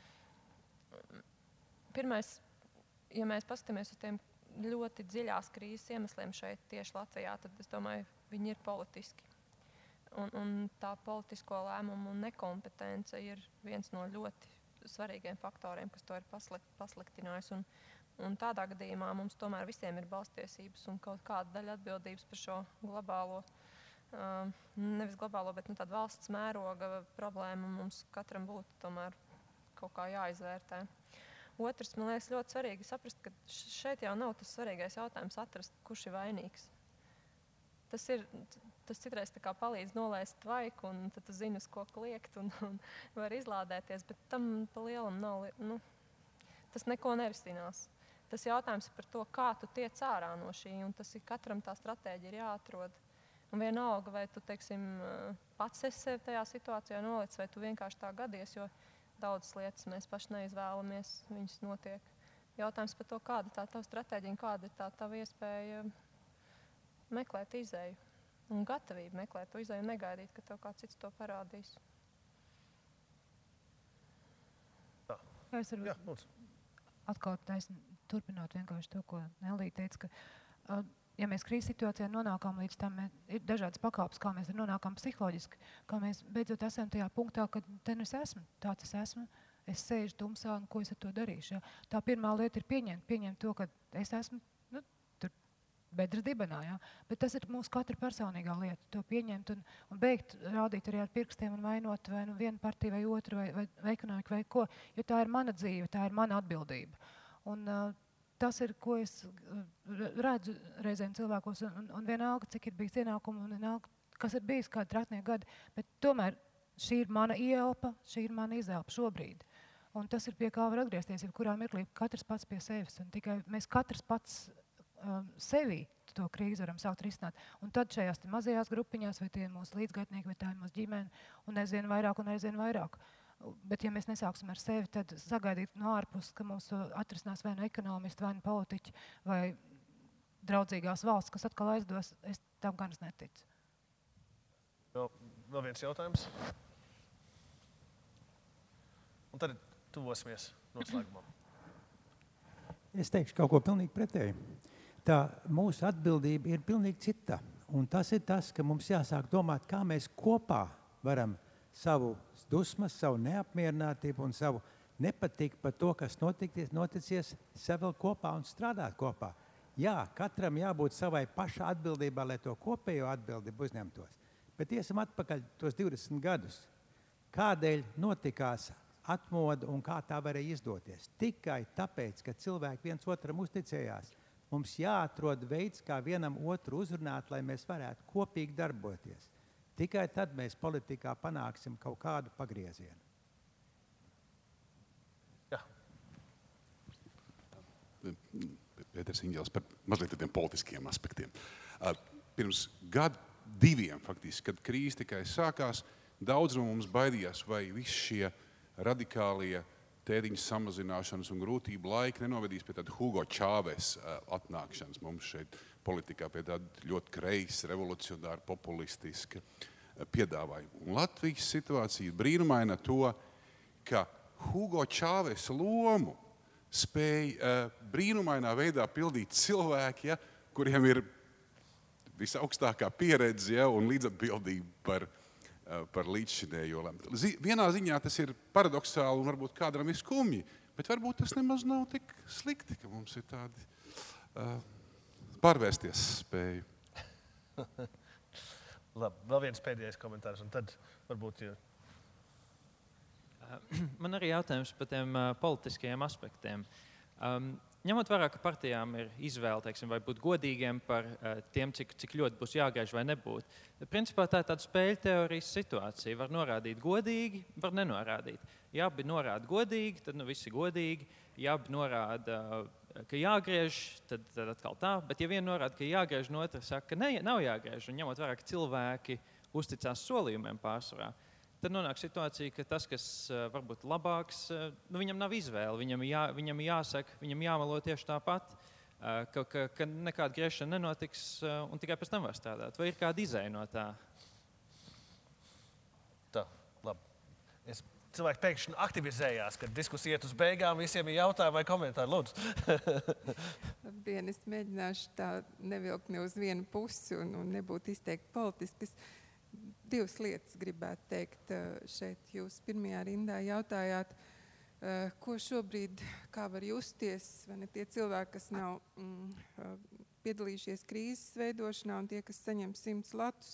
Pirmais, ja mēs paskatāmies uz tiem ļoti dziļās krīzes iemesliem šeit tieši Latvijā, tad es domāju, viņi ir politiski. Un tā politisko lēmumu un nekompetence ir viens no ļoti svarīgiem faktoriem, kas to ir pasliktinājis. Un tādā gadījumā mums tomēr visiem ir balstiesības un kaut kāda daļa atbildības par šo globālo, nevis globālo, bet tādu valsts mēroga problēmu mums katram būtu tomēr kaut kā jāizvērtē. Otrs, man liekas, ļoti svarīgi saprast, ka šeit jau nav tas svarīgais jautājums atrast, kurš ir vainīgs. Tas citreiz tā kā palīdz nolaist tvaiku, un tad tu zini, uz ko kliegt un var izlādēties, bet tam pa lielam nav, tas neko nerisinās. Tas jautājums par to, kā tu tiec ārā no šī, un tas ir katram tā stratēģija ir jāatrod. Un vienalga, vai tu, teiksim, pats esi sevi tajā situācijā nolicis, vai tu vienkārši tā gadies, jo daudzas lietas mēs paši neizvēlamies, viņas notiek. Jautājums par to, kāda tā tava stratēģija un kāda ir tā tava iespēja meklēt izēju. Un gatavību meklēt to izēju un negaidīt, ka tev kāds cits to parādīs. Es varu atkal turpināt vienkārši to, ko Nelī teica, ka ja mēs krīzes situācijā nonākam līdz tam, ir dažādas pakāpes, kā mēs nonākam psiholoģiski, kā mēs beidzot esam tajā punktā, ka te nu es esmu, tāds es esmu, es sēžu tumsā un ko es ar to darīšu. Ja? Tā pirmā lieta ir pieņemt to, ka es esmu tur bedres dibenā, ja? Bet tas ir mūsu katra personīgā lieta, to pieņemt un beigt rādīt arī ar pirkstiem un vainot vai nu vienu partiju vai otru vai ekonomiku vai ko, jo tā ir mana dzīve, tā ir mana atbildība. Un tas ir, ko es redzu reizēm cilvēkos, un vienalga, cik ir bijis ienākumi, un vienalga, kas ir bijis kādi traknie gadi, bet tomēr šī ir mana ielpa, šī ir mana izelpa šobrīd. Un tas ir pie kā var atgriezties, jebkurā mirklī, katrs pats pie sevis, un tikai mēs katrs pats sevī to krīzi varam sākt risināt. Un tad šajās mazajās grupiņās, vai tie ir mūsu līdzgaitnieki, vai tā ir mūsu ģimene, un aizvien vairāk. Bet, ja mēs nesāksim ar sevi, tad sagaidīt no ārpuses, ka mūs atrisinās vai no ekonomisti, vai no politiķi, vai draudzīgās valsts, kas atkal aizdos, es tam gan neticu. Vēl viens jautājums. Un tad tuvosimies noslēgumam. Es teikšu kaut ko pilnīgi pretēji. Tā mūsu atbildība ir pilnīgi cita. Un tas ir tas, ka mums jāsāk domāt, kā mēs kopā varam savu dusmas, savu neapmierinātību un savu nepatiku par to, kas noticies, savēl kopā un strādāt kopā. Jā, katram jābūt savai paša atbildībā, lai to kopējo atbildību uzņemtos. Bet iesim atpakaļ tos 20 gadus. Kādēļ notikās atmoda un kā tā varēja izdoties? Tikai tāpēc, ka cilvēki viens otram uzticējās. Mums jāatrod veids, kā vienam otru uzrunāt, lai mēs varētu kopīgi darboties. Tikai tad mēs politikā panāksim kaut kādu pagriezienu. Jā. Pēters Ingels par mazliet tādiem politiskiem aspektiem. Pirms gadu, 2 faktiski, kad krīze tikai sākās, daudz no mums baidījās, vai visi šie radikālie tēriņu samazināšanas un grūtību laiki nenovedīs pie tāda Hugo Chávez atnākšanas mums šeit politikā, pie tāda ļoti kreisa, revolucionāra, populistiska piedāvājuma. Un Latvijas situācija brīnumaina to, ka Hugo Chávez lomu spēja brīnumainā veidā pildīt cilvēki, kuriem ir visaugstākā pieredze un līdzatbildība par līdzšinējo lēmumu. Vienā ziņā tas ir paradoxāli un varbūt kādam ir skumji, bet varbūt tas nemaz nav tik slikti, ka mums ir tādi pārvērsties spēju. Labi, vēl viens pēdējais komentārs, un tad varbūt jau. Man arī jautājums par tiem politiskajiem aspektiem. Ņemot vērā, ka partijām ir izvēle, teiksim, vai būt godīgiem par tiem, cik ļoti būs jāgaiž vai nebūt. Principā tā ir tāda spēļu teorijas situācija. Var norādīt godīgi, var nenorādīt. Ja abi norāda godīgi, tad viss ir godīgi. Ja abi norāda, ka jāgriež, tad atkal tā. Bet ja viena norāda, ka jāgriež, un otra saka, ka nav jāgriež, un ņemot vērā, ka cilvēki uzticās solījumiem pārsvarā, tad nonāk situācija, ka tas, kas varbūt labāks, viņam nav izvēle, viņam jāsaka, viņam jāmelo tieši tāpat, ka nekāda griešana nenotiks un tikai pēc tam var strādāt. Vai ir kāda izeja no tā? Tā, labi. Cilvēki pēkšņi aktivizējās, kad diskusija iet uz beigām, visiem ir jautājumi vai komentāri. Lūdzu. Labdien, es mēģināšu tā nevilkt ne uz vienu pusi un nebūt izteikti politiskas. 2 lietas gribētu teikt šeit. Jūs pirmajā rindā jautājāt, ko šobrīd, kā var justies, vai ne tie cilvēki, kas nav piedalījušies krīzes veidošanā un tie, kas saņem 100 latus.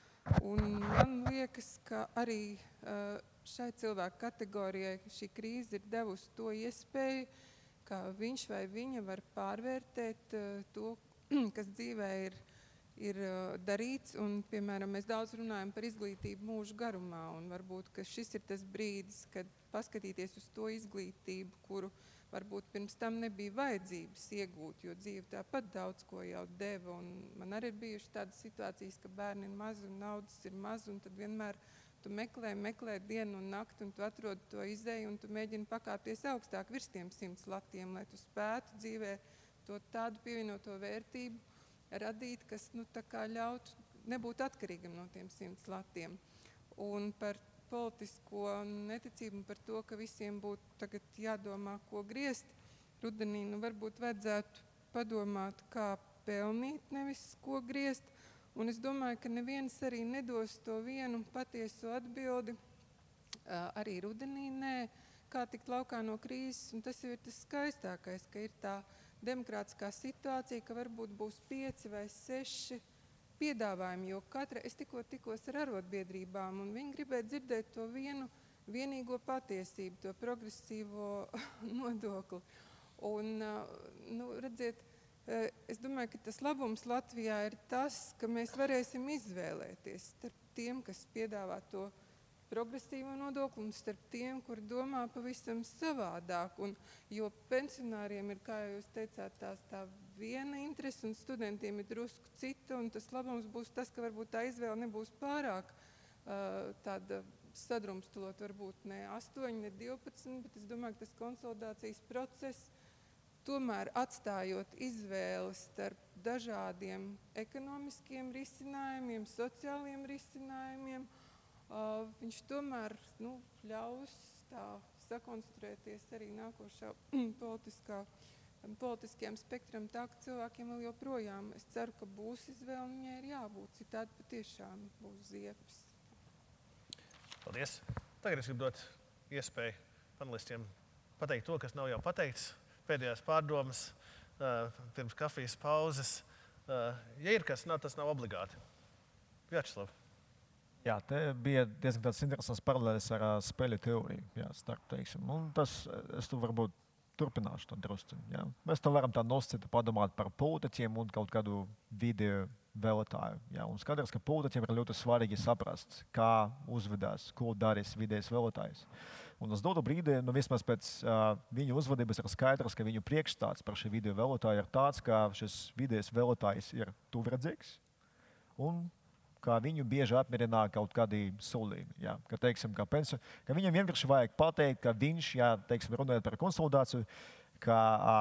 Un man liekas, ka arī šai cilvēku kategorijai šī krīze ir devusi to iespēju, ka viņš vai viņa var pārvērtēt to, kas dzīvē ir darīts, un, piemēram, mēs daudz runājam par izglītību mūžu garumā, un varbūt, ka šis ir tas brīdis, kad paskatīties uz to izglītību, kuru varbūt pirms tam nebija vajadzības iegūt, jo dzīve tāpat daudz ko jau deva, un man arī ir bijuši tādas situācijas, ka bērni ir mazi un naudas ir maz, un tad vienmēr tu meklē dienu un nakti, un tu atrod to izēju, un tu mēģini pakāpties augstāk virs tiem 100 latiem, lai tu spētu dzīvē to tādu pievienoto vērtību radīt, kas tā kā ļautu nebūt atkarīgam no tiem 100 latiem. Un par politisko neticību, par to, ka visiem būtu tagad jādomā, ko griezt rudenī, varbūt vajadzētu padomāt, kā pelnīt, nevis ko griezt. Un es domāju, ka neviens arī nedos to vienu patieso atbildi, arī rudenī nē, kā tikt laukā no krīzes. Un tas jau ir tas skaistākais, ka ir tā demokrātiskā situācija, ka varbūt būs 5 vai 6 piedāvājumi, jo es tikos ar arotbiedrībām, un viņi gribēja dzirdēt to vienīgo patiesību, to progresīvo nodokli. Un, redziet, es domāju, ka tas labums Latvijā ir tas, ka mēs varēsim izvēlēties starp tiem, kas piedāvā to progresīvo nodokli un starp tiem, kur domā pavisam savādāk. Jo pensionāriem ir, kā jūs teicāt, tā viena interese un studentiem ir drusku cita, un tas labums būs tas, ka varbūt tā izvēle nebūs pārāk tāda sadrumstalot, varbūt ne 8, ne 12, bet es domāju, ka tas konsolidācijas process, tomēr atstājot izvēles starp dažādiem ekonomiskiem risinājumiem, sociāliem risinājumiem, viņš tomēr ļaus tā sakoncentrēties arī nākošā politiskajam spektram tā, ka cilvēkiem vēl joprojām, es ceru, ka būs izvēle, viņai ir jābūt, citādi patiešām būs ziepes. Paldies. Tagad es gribu dot iespēju panelistiem pateikt to, kas nav jau pateikts, pēdējās pārdomas, pirms kafijas pauzes. Ja ir kas, tas nav obligāti. Vjačeslav. Jā, te bija diezgan tāds interesants paralēlis ar spēļu teoriju. Jā, starp, teiksim. Un tas, es tu varbūt turpināšu to drusku. Mēs to varam tā nosacīt, padomāt par politiķiem un kaut kādu video vēlētāju. Jā, un skaidrs, ka politiķiem ir ļoti svarīgi saprast, kā uzvedās, ko darīs vidējais vēlētājs. Un uz dotu brīdi, vismaz pēc viņu uzvedības ir skaidrs, ka viņu priekšstats par šī video vēlētāju ir tāds, ka šis vidējais vēlētājs ir tuvredzīgs un ka viņu bieži apmierina kaut kādi solījumi. Ja? Ka, teiksim, ka viņam vienkārši vajag pateikt, ka viņš, ja, teiksim, runājot par konsolidāciju, ka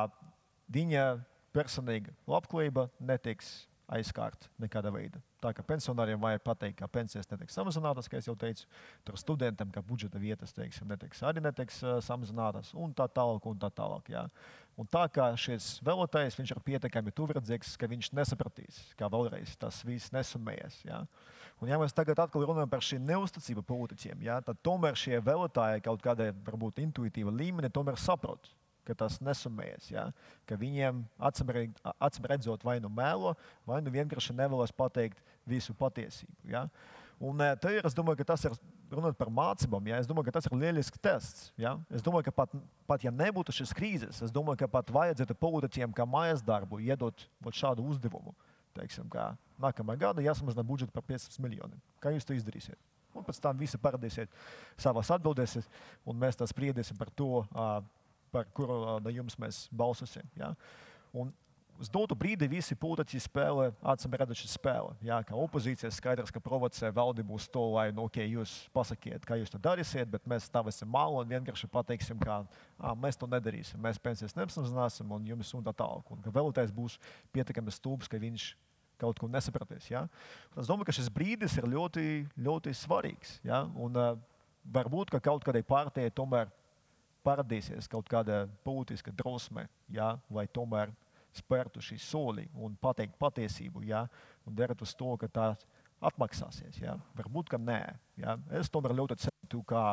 viņa personīga labklājība netiks aizkārt nekāda veida. Tā kā pensionāriem vajag pateikt, ka pensijas netiks samazinātas, kā es jau teicu, tur studentam, ka budžeta vietas, teiksim, netiks samazinātas un tā tālāk. Ja? Un tā kā šis vēlētājs, viņš ir pietiekami tuvredzīgs, ka viņš nesapratīs, kā vēlreiz tas viss nesumējas. Ja? Un ja mēs tagad atkal runājam par šī neusticību politiķiem, ja, tad tomēr šie vēlētāji kaut kādā, varbūt intuitīva līmenī tomēr saprot, ka tas nesumējas, ja? Ka viņiem acīm redzot vai nu melo, vai nu vienkārši nevēlas pateikt visu patiesību. Ja? Un te ir, es domāju, ka tas ir, runāt par mācībām, ja? Es domāju, ka tas ir lielisks tests. Ja? Es domāju, ka pat ja nebūtu šis krīzes, es domāju, ka pat vajadzētu politiķiem kā mājas darbu iedot šādu uzdevumu. Teiksim, kā nākamā gada jāsamazina budžetu par 500 miljoniem. Kā jūs to izdarīsiet? Un pēc tam visi parādīsiet savās atbildēs, un mēs tā spriedīsim par to, par kuru no jums mēs balsosim. Ja? Un uz dotu brīdi visi politiķi spēlē, acīm redzot spēle. Ja? Kā opozīcija skaidrs, ka provocē valdību uz to, lai jūs pasakiet, kā jūs to darīsiet, bet mēs stāvēsim malu un vienkārši pateiksim, ka mēs to nedarīsim. Mēs pensijas nesamazināsim un jums un tā tālāk. Un ka vēlētājs būs pietiekami stulbs, ka viņš kaut ko nesapratīs. Ja? Es domāju, ka šis brīdis ir ļoti, ļoti svarīgs. Ja? Un varbūt, ka kaut kādai partijai tomēr parādīsies kaut kāda politiska drosme, ja? Vai tomēr spērtu šī soli un pateikt patiesību, ja? Un darīt uz to, ka tā atmaksāsies. Ja? Varbūt, ka nē. Ja? Es tomēr ļoti ceru, ka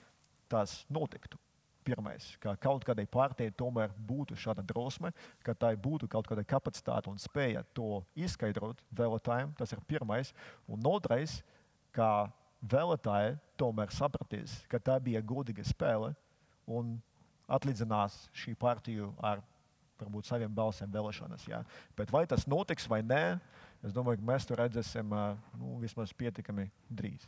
tas notiktu. Pirmais, ka kaut kādai partijai tomēr būtu šāda drosme, ka tai būtu kaut kāda kapacitāte un spēja to izskaidrot vēlētājiem. Tas ir pirmais. Un otrais, ka vēlētāji tomēr sapratīs, ka tā bija godīga spēle un atlīdzinās šī partiju ar varbūt saviem balsiem vēlēšanas. Ja? Bet vai tas notiks vai nē, es domāju, ka mēs to redzēsim vismaz pietiekami drīz.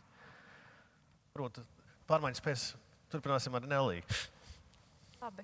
Pārmaiņas pēc turpināsim ar Nelī. Labi.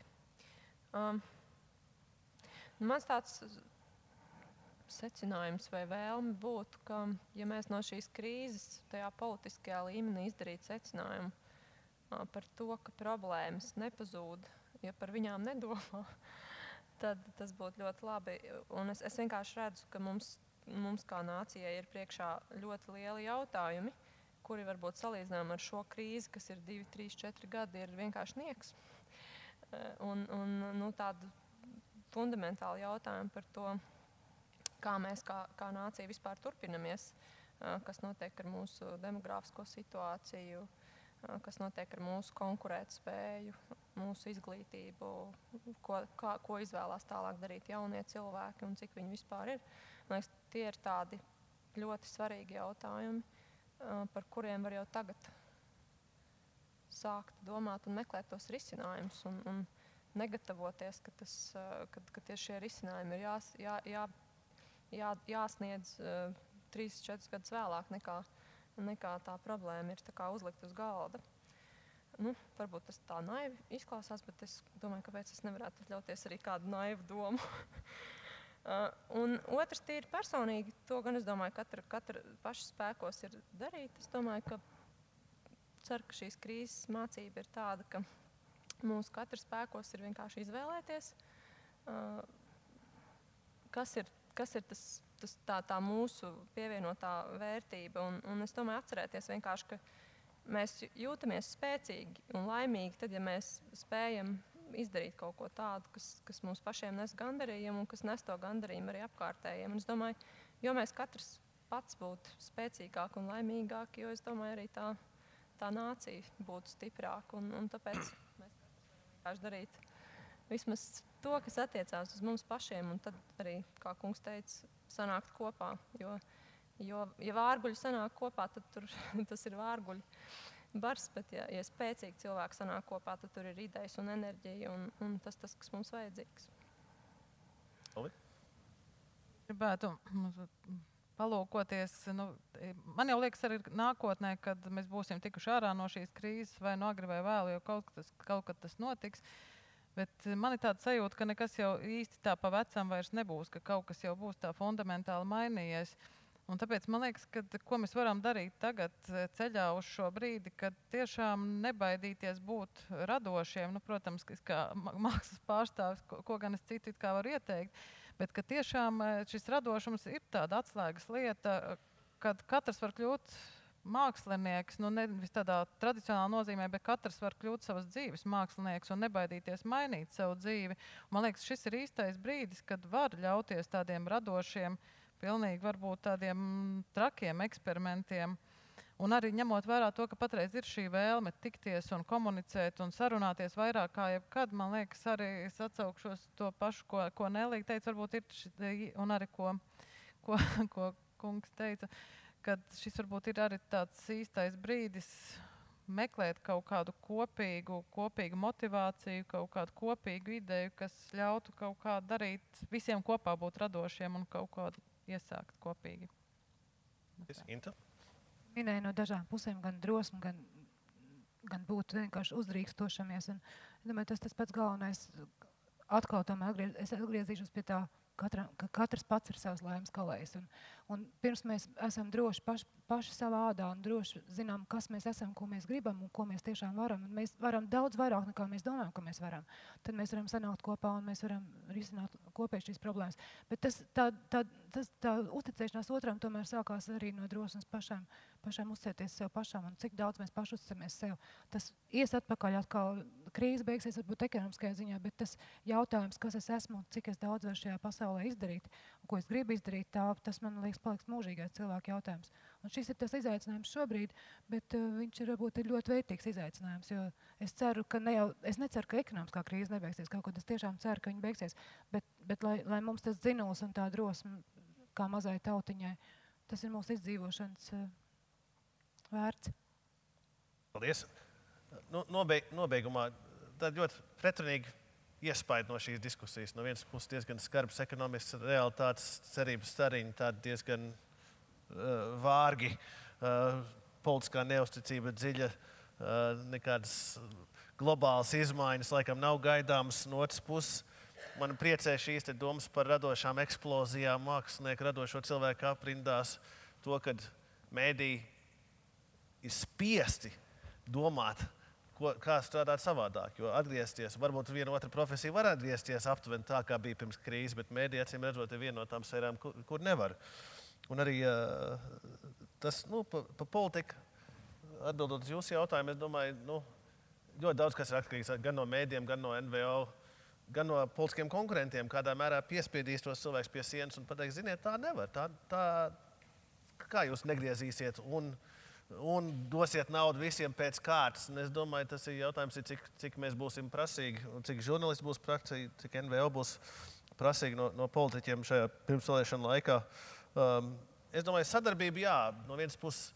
Mans tāds secinājums vai vēlme būtu, ka ja mēs no šīs krīzes tajā politiskajā līmenī izdarītu secinājumu par to, ka problēmas nepazūd, ja par viņām nedomā, tad tas būtu ļoti labi. Un es vienkārši redzu, ka mums kā nācijai ir priekšā ļoti lieli jautājumi, kuri varbūt salīdzinām ar šo krīzi, kas ir 2, 3, 4 gadi, ir vienkārši nieks. Un tādu fundamentālu jautājumu par to, kā mēs kā nācija vispār turpinamies, kas notiek ar mūsu demogrāfisko situāciju, kas notiek ar mūsu konkurētspēju, mūsu izglītību, ko izvēlās tālāk darīt jaunie cilvēki un cik viņi vispār ir. Man liekas, tie ir tādi ļoti svarīgi jautājumi, par kuriem var jau tagad sākt domāt un meklēt tos risinājumus un negatavoties, ka tieši šie risinājumi ir jāsniedz 3-4 gadus vēlāk nekā tā problēma ir uzlikt uz galda. Varbūt tas tā naivi izklausās, bet es domāju, kāpēc es nevarētu atļauties arī kādu naivu domu. Un otrs tīri personīgi, to gan es domāju, katra paša spēkos ir darīt. Es domāju, ka ceru, ka šīs krīzes mācība ir tāda, ka mūsu katra spēkos ir vienkārši izvēlēties, kas ir tā mūsu pievienotā vērtība. Un es domāju atcerēties vienkārši, ka mēs jūtamies spēcīgi un laimīgi, tad, ja mēs spējam izdarīt kaut ko tādu, kas mums pašiem nes gandarījumu un kas nes to gandarījumu arī apkārtējiem. Un es domāju, jo mēs katrs pats būtu spēcīgāk un laimīgāk, jo es domāju arī tā nācija būtu stiprāka. Un tāpēc mēs vienkārši darīt vismaz to, kas attiecās uz mums pašiem, un tad arī, kā kungs teica, sanākt kopā. Jo Jo, ja vārguļi sanāk kopā, tad tur, tas ir vārguļi bars, bet ja spēcīgi cilvēki sanāk kopā, tad tur ir idejas un enerģija, un tas, kas mums vajadzīgs. Gribētu palūkoties, man jau liekas arī nākotnē, kad mēs būsim tikuši ārā no šīs krīzes, vai no agri vai vēl, jo kaut kad tas notiks. Bet man ir tāda sajūta, ka nekas jau īsti tā pa vecam vairs nebūs, ka kaut kas jau būs tā fundamentāli mainījies. Un tāpēc man liekas, ka ko mēs varam darīt tagad ceļā uz šo brīdi, kad tiešām nebaidīties būt radošiem. Protams, kā mākslas pārstāvis, ko gan es citu kā varu ieteikt, bet ka tiešām šis radošums ir tāda atslēgas lieta, kad katrs var kļūt mākslinieks, nevis tādā tradicionālā nozīmē, bet katrs var kļūt savas dzīves mākslinieks un nebaidīties mainīt savu dzīvi. Man liekas, šis ir īstais brīdis, kad var ļauties tādiem radošiem, pilnīgi varbūt tādiem trakiem eksperimentiem. Un arī ņemot vērā to, ka patreiz ir šī vēlme tikties un komunicēt un sarunāties vairāk kā jebkad, man liekas, arī es atsaukšos to pašu, ko Nelija teica, varbūt ir, un arī ko kungs teica, kad šis varbūt ir arī tāds īstais brīdis meklēt kaut kādu kopīgu motivāciju, kaut kādu kopīgu ideju, kas ļautu kaut kā darīt, visiem kopā būt radošiem un kaut kādu iesākt kopīgi. Inta? Minēja no dažām pusēm gan drosmi, gan būt vienkārši uzdrīkstošamies. Un, domāju, tas pats galvenais. Atkal tomēr es atgriezīšos pie tā, ka katrs pats ir savs laimes kalējs. Un pirms mēs esam droši paši savā ādā un droši zinām, kas mēs esam, ko mēs gribam un ko mēs tiešām varam. Un mēs varam daudz vairāk, nekā mēs domājam, ka mēs varam. Tad mēs varam sanākt kopā un mēs varam risināt kopēji šīs problēmas. Bet tā uzticēšanās otram tomēr sākās arī no drosmes pašām uzticēties sev pašām un cik daudz mēs paši uzticamies sev. Tas ies atpakaļ atkal, krīze beigsies varbūt ekonomiskajā ziņā, bet tas jautājums, kas es esmu un cik es daudz varu šajā pasaulē izdarīt un ko es gribu izdarīt, tas man liekas paliks mūžīgais cilvēku jautājums. Un šis ir tas izaicinājums šobrīd, bet viņš ir varbūt ļoti vērtīgs izaicinājums, jo es ceru, es neceru, ka ekonomiskā krīze nebeigsies kaut ko, es tiešām ceru, ka viņa beigsies, bet lai mums tas dzinuls un tā drosme, kā mazai tautiņai, tas ir mūsu izdzīvošanas vērts. Paldies. Nobeigumā tāda ļoti pretrunīga iespēja no šīs diskusijas. No vienas puses diezgan skarbs ekonomisks realitātes, cerības stariņi, tādi diezgan vārgi, politiskā neusticība dziļa, nekādas globālas izmaiņas laikam nav gaidāmas. No otras puses, man priecē šīs domas par radošām eksplozijām, mākslinieku radošo cilvēku aprindās, to, kad mēdī ir spiesti domāt, kā strādāt savādāk, jo atgriezties, varbūt viena otra profesija var atgriezties aptuveni tā, kā bija pirms krīzes, bet mēdī acīm redzot ir viena no tām sfērām, kur nevar. Un arī tas, pa politiku, atbildot uz jūsu jautājumu, es domāju, ļoti daudz kas ir atkarīgs gan no mēdiem, gan no NVO, gan no politiskiem konkurentiem, kādā mērā piespiedīs tos cilvēkus pie sienas un pateiks, ziniet, tā nevar, kā jūs negriezīsiet un dosiet naudu visiem pēc kārtas. Un es domāju, tas ir jautājums, cik mēs būsim prasīgi, un cik žurnālisti būs prasīgi, cik NVO būs prasīgi no politiķiem šajā pirmsvēlēšanu laikā. Es domāju, sadarbība, jā, no vienas puses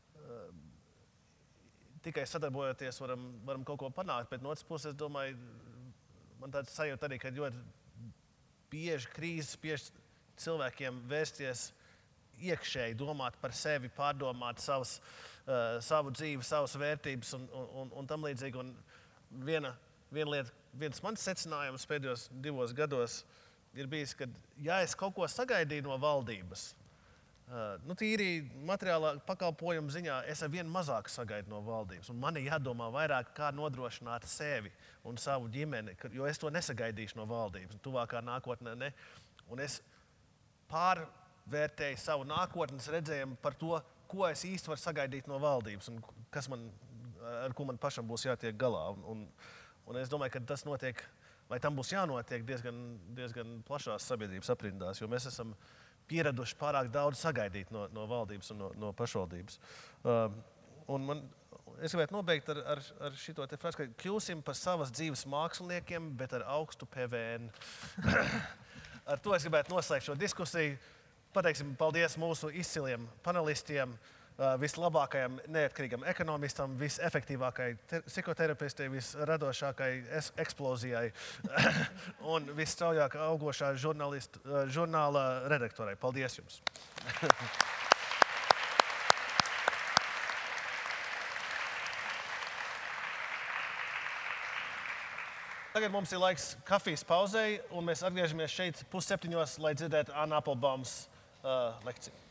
tikai sadarbojoties varam kaut ko panākt, bet no otras puses, es domāju, man tāds sajūta arī, ka ļoti bieži krīzes spiež cilvēkiem vērsties iekšēji, domāt par sevi, pārdomāt savu dzīvi, savas vērtības un tam līdzīgi. Un viens mans secinājums pēdējos 2 gados ir bijis, ka, ja es kaut ko sagaidīju no valdības, tīri materiālā pakalpojuma ziņā, es ar vien mazāk sagaidu no valdības. Un man ir jādomā vairāk, kā nodrošināt sevi un savu ģimeni, jo es to nesagaidīšu no valdības. Tuvākā nākotnē ne. Un es pārvērtēju savu nākotnes redzējumu par to, ko es īsti varu sagaidīt no valdības un ar ko man pašam būs jātiek galā. Un es domāju, ka tas notiek, vai tam būs jānotiek diezgan plašās sabiedrības aprindās, jo mēs esam pieraduši pārāk daudz sagaidīt no valdības un no pašvaldības. Es gribētu nobeigt ar šito te frāzi, ka kļūsim par savas dzīves māksliniekiem, bet ar augstu PVN. Ar to es gribētu noslēgt šo diskusiju. pateiksim paldies mūsu izciliem panelistiem, vislabākajam neatkarīgam ekonomistam, visefektīvākajai psihoterapistei, visradošākai eksplozijai un visstraujāk augošā žurnāla redaktorai. Paldies jums! Tagad mums ir laiks kafijas pauzei, un mēs atgriežamies šeit 6:30, lai dzirdētu Anna Applebaums lekciju.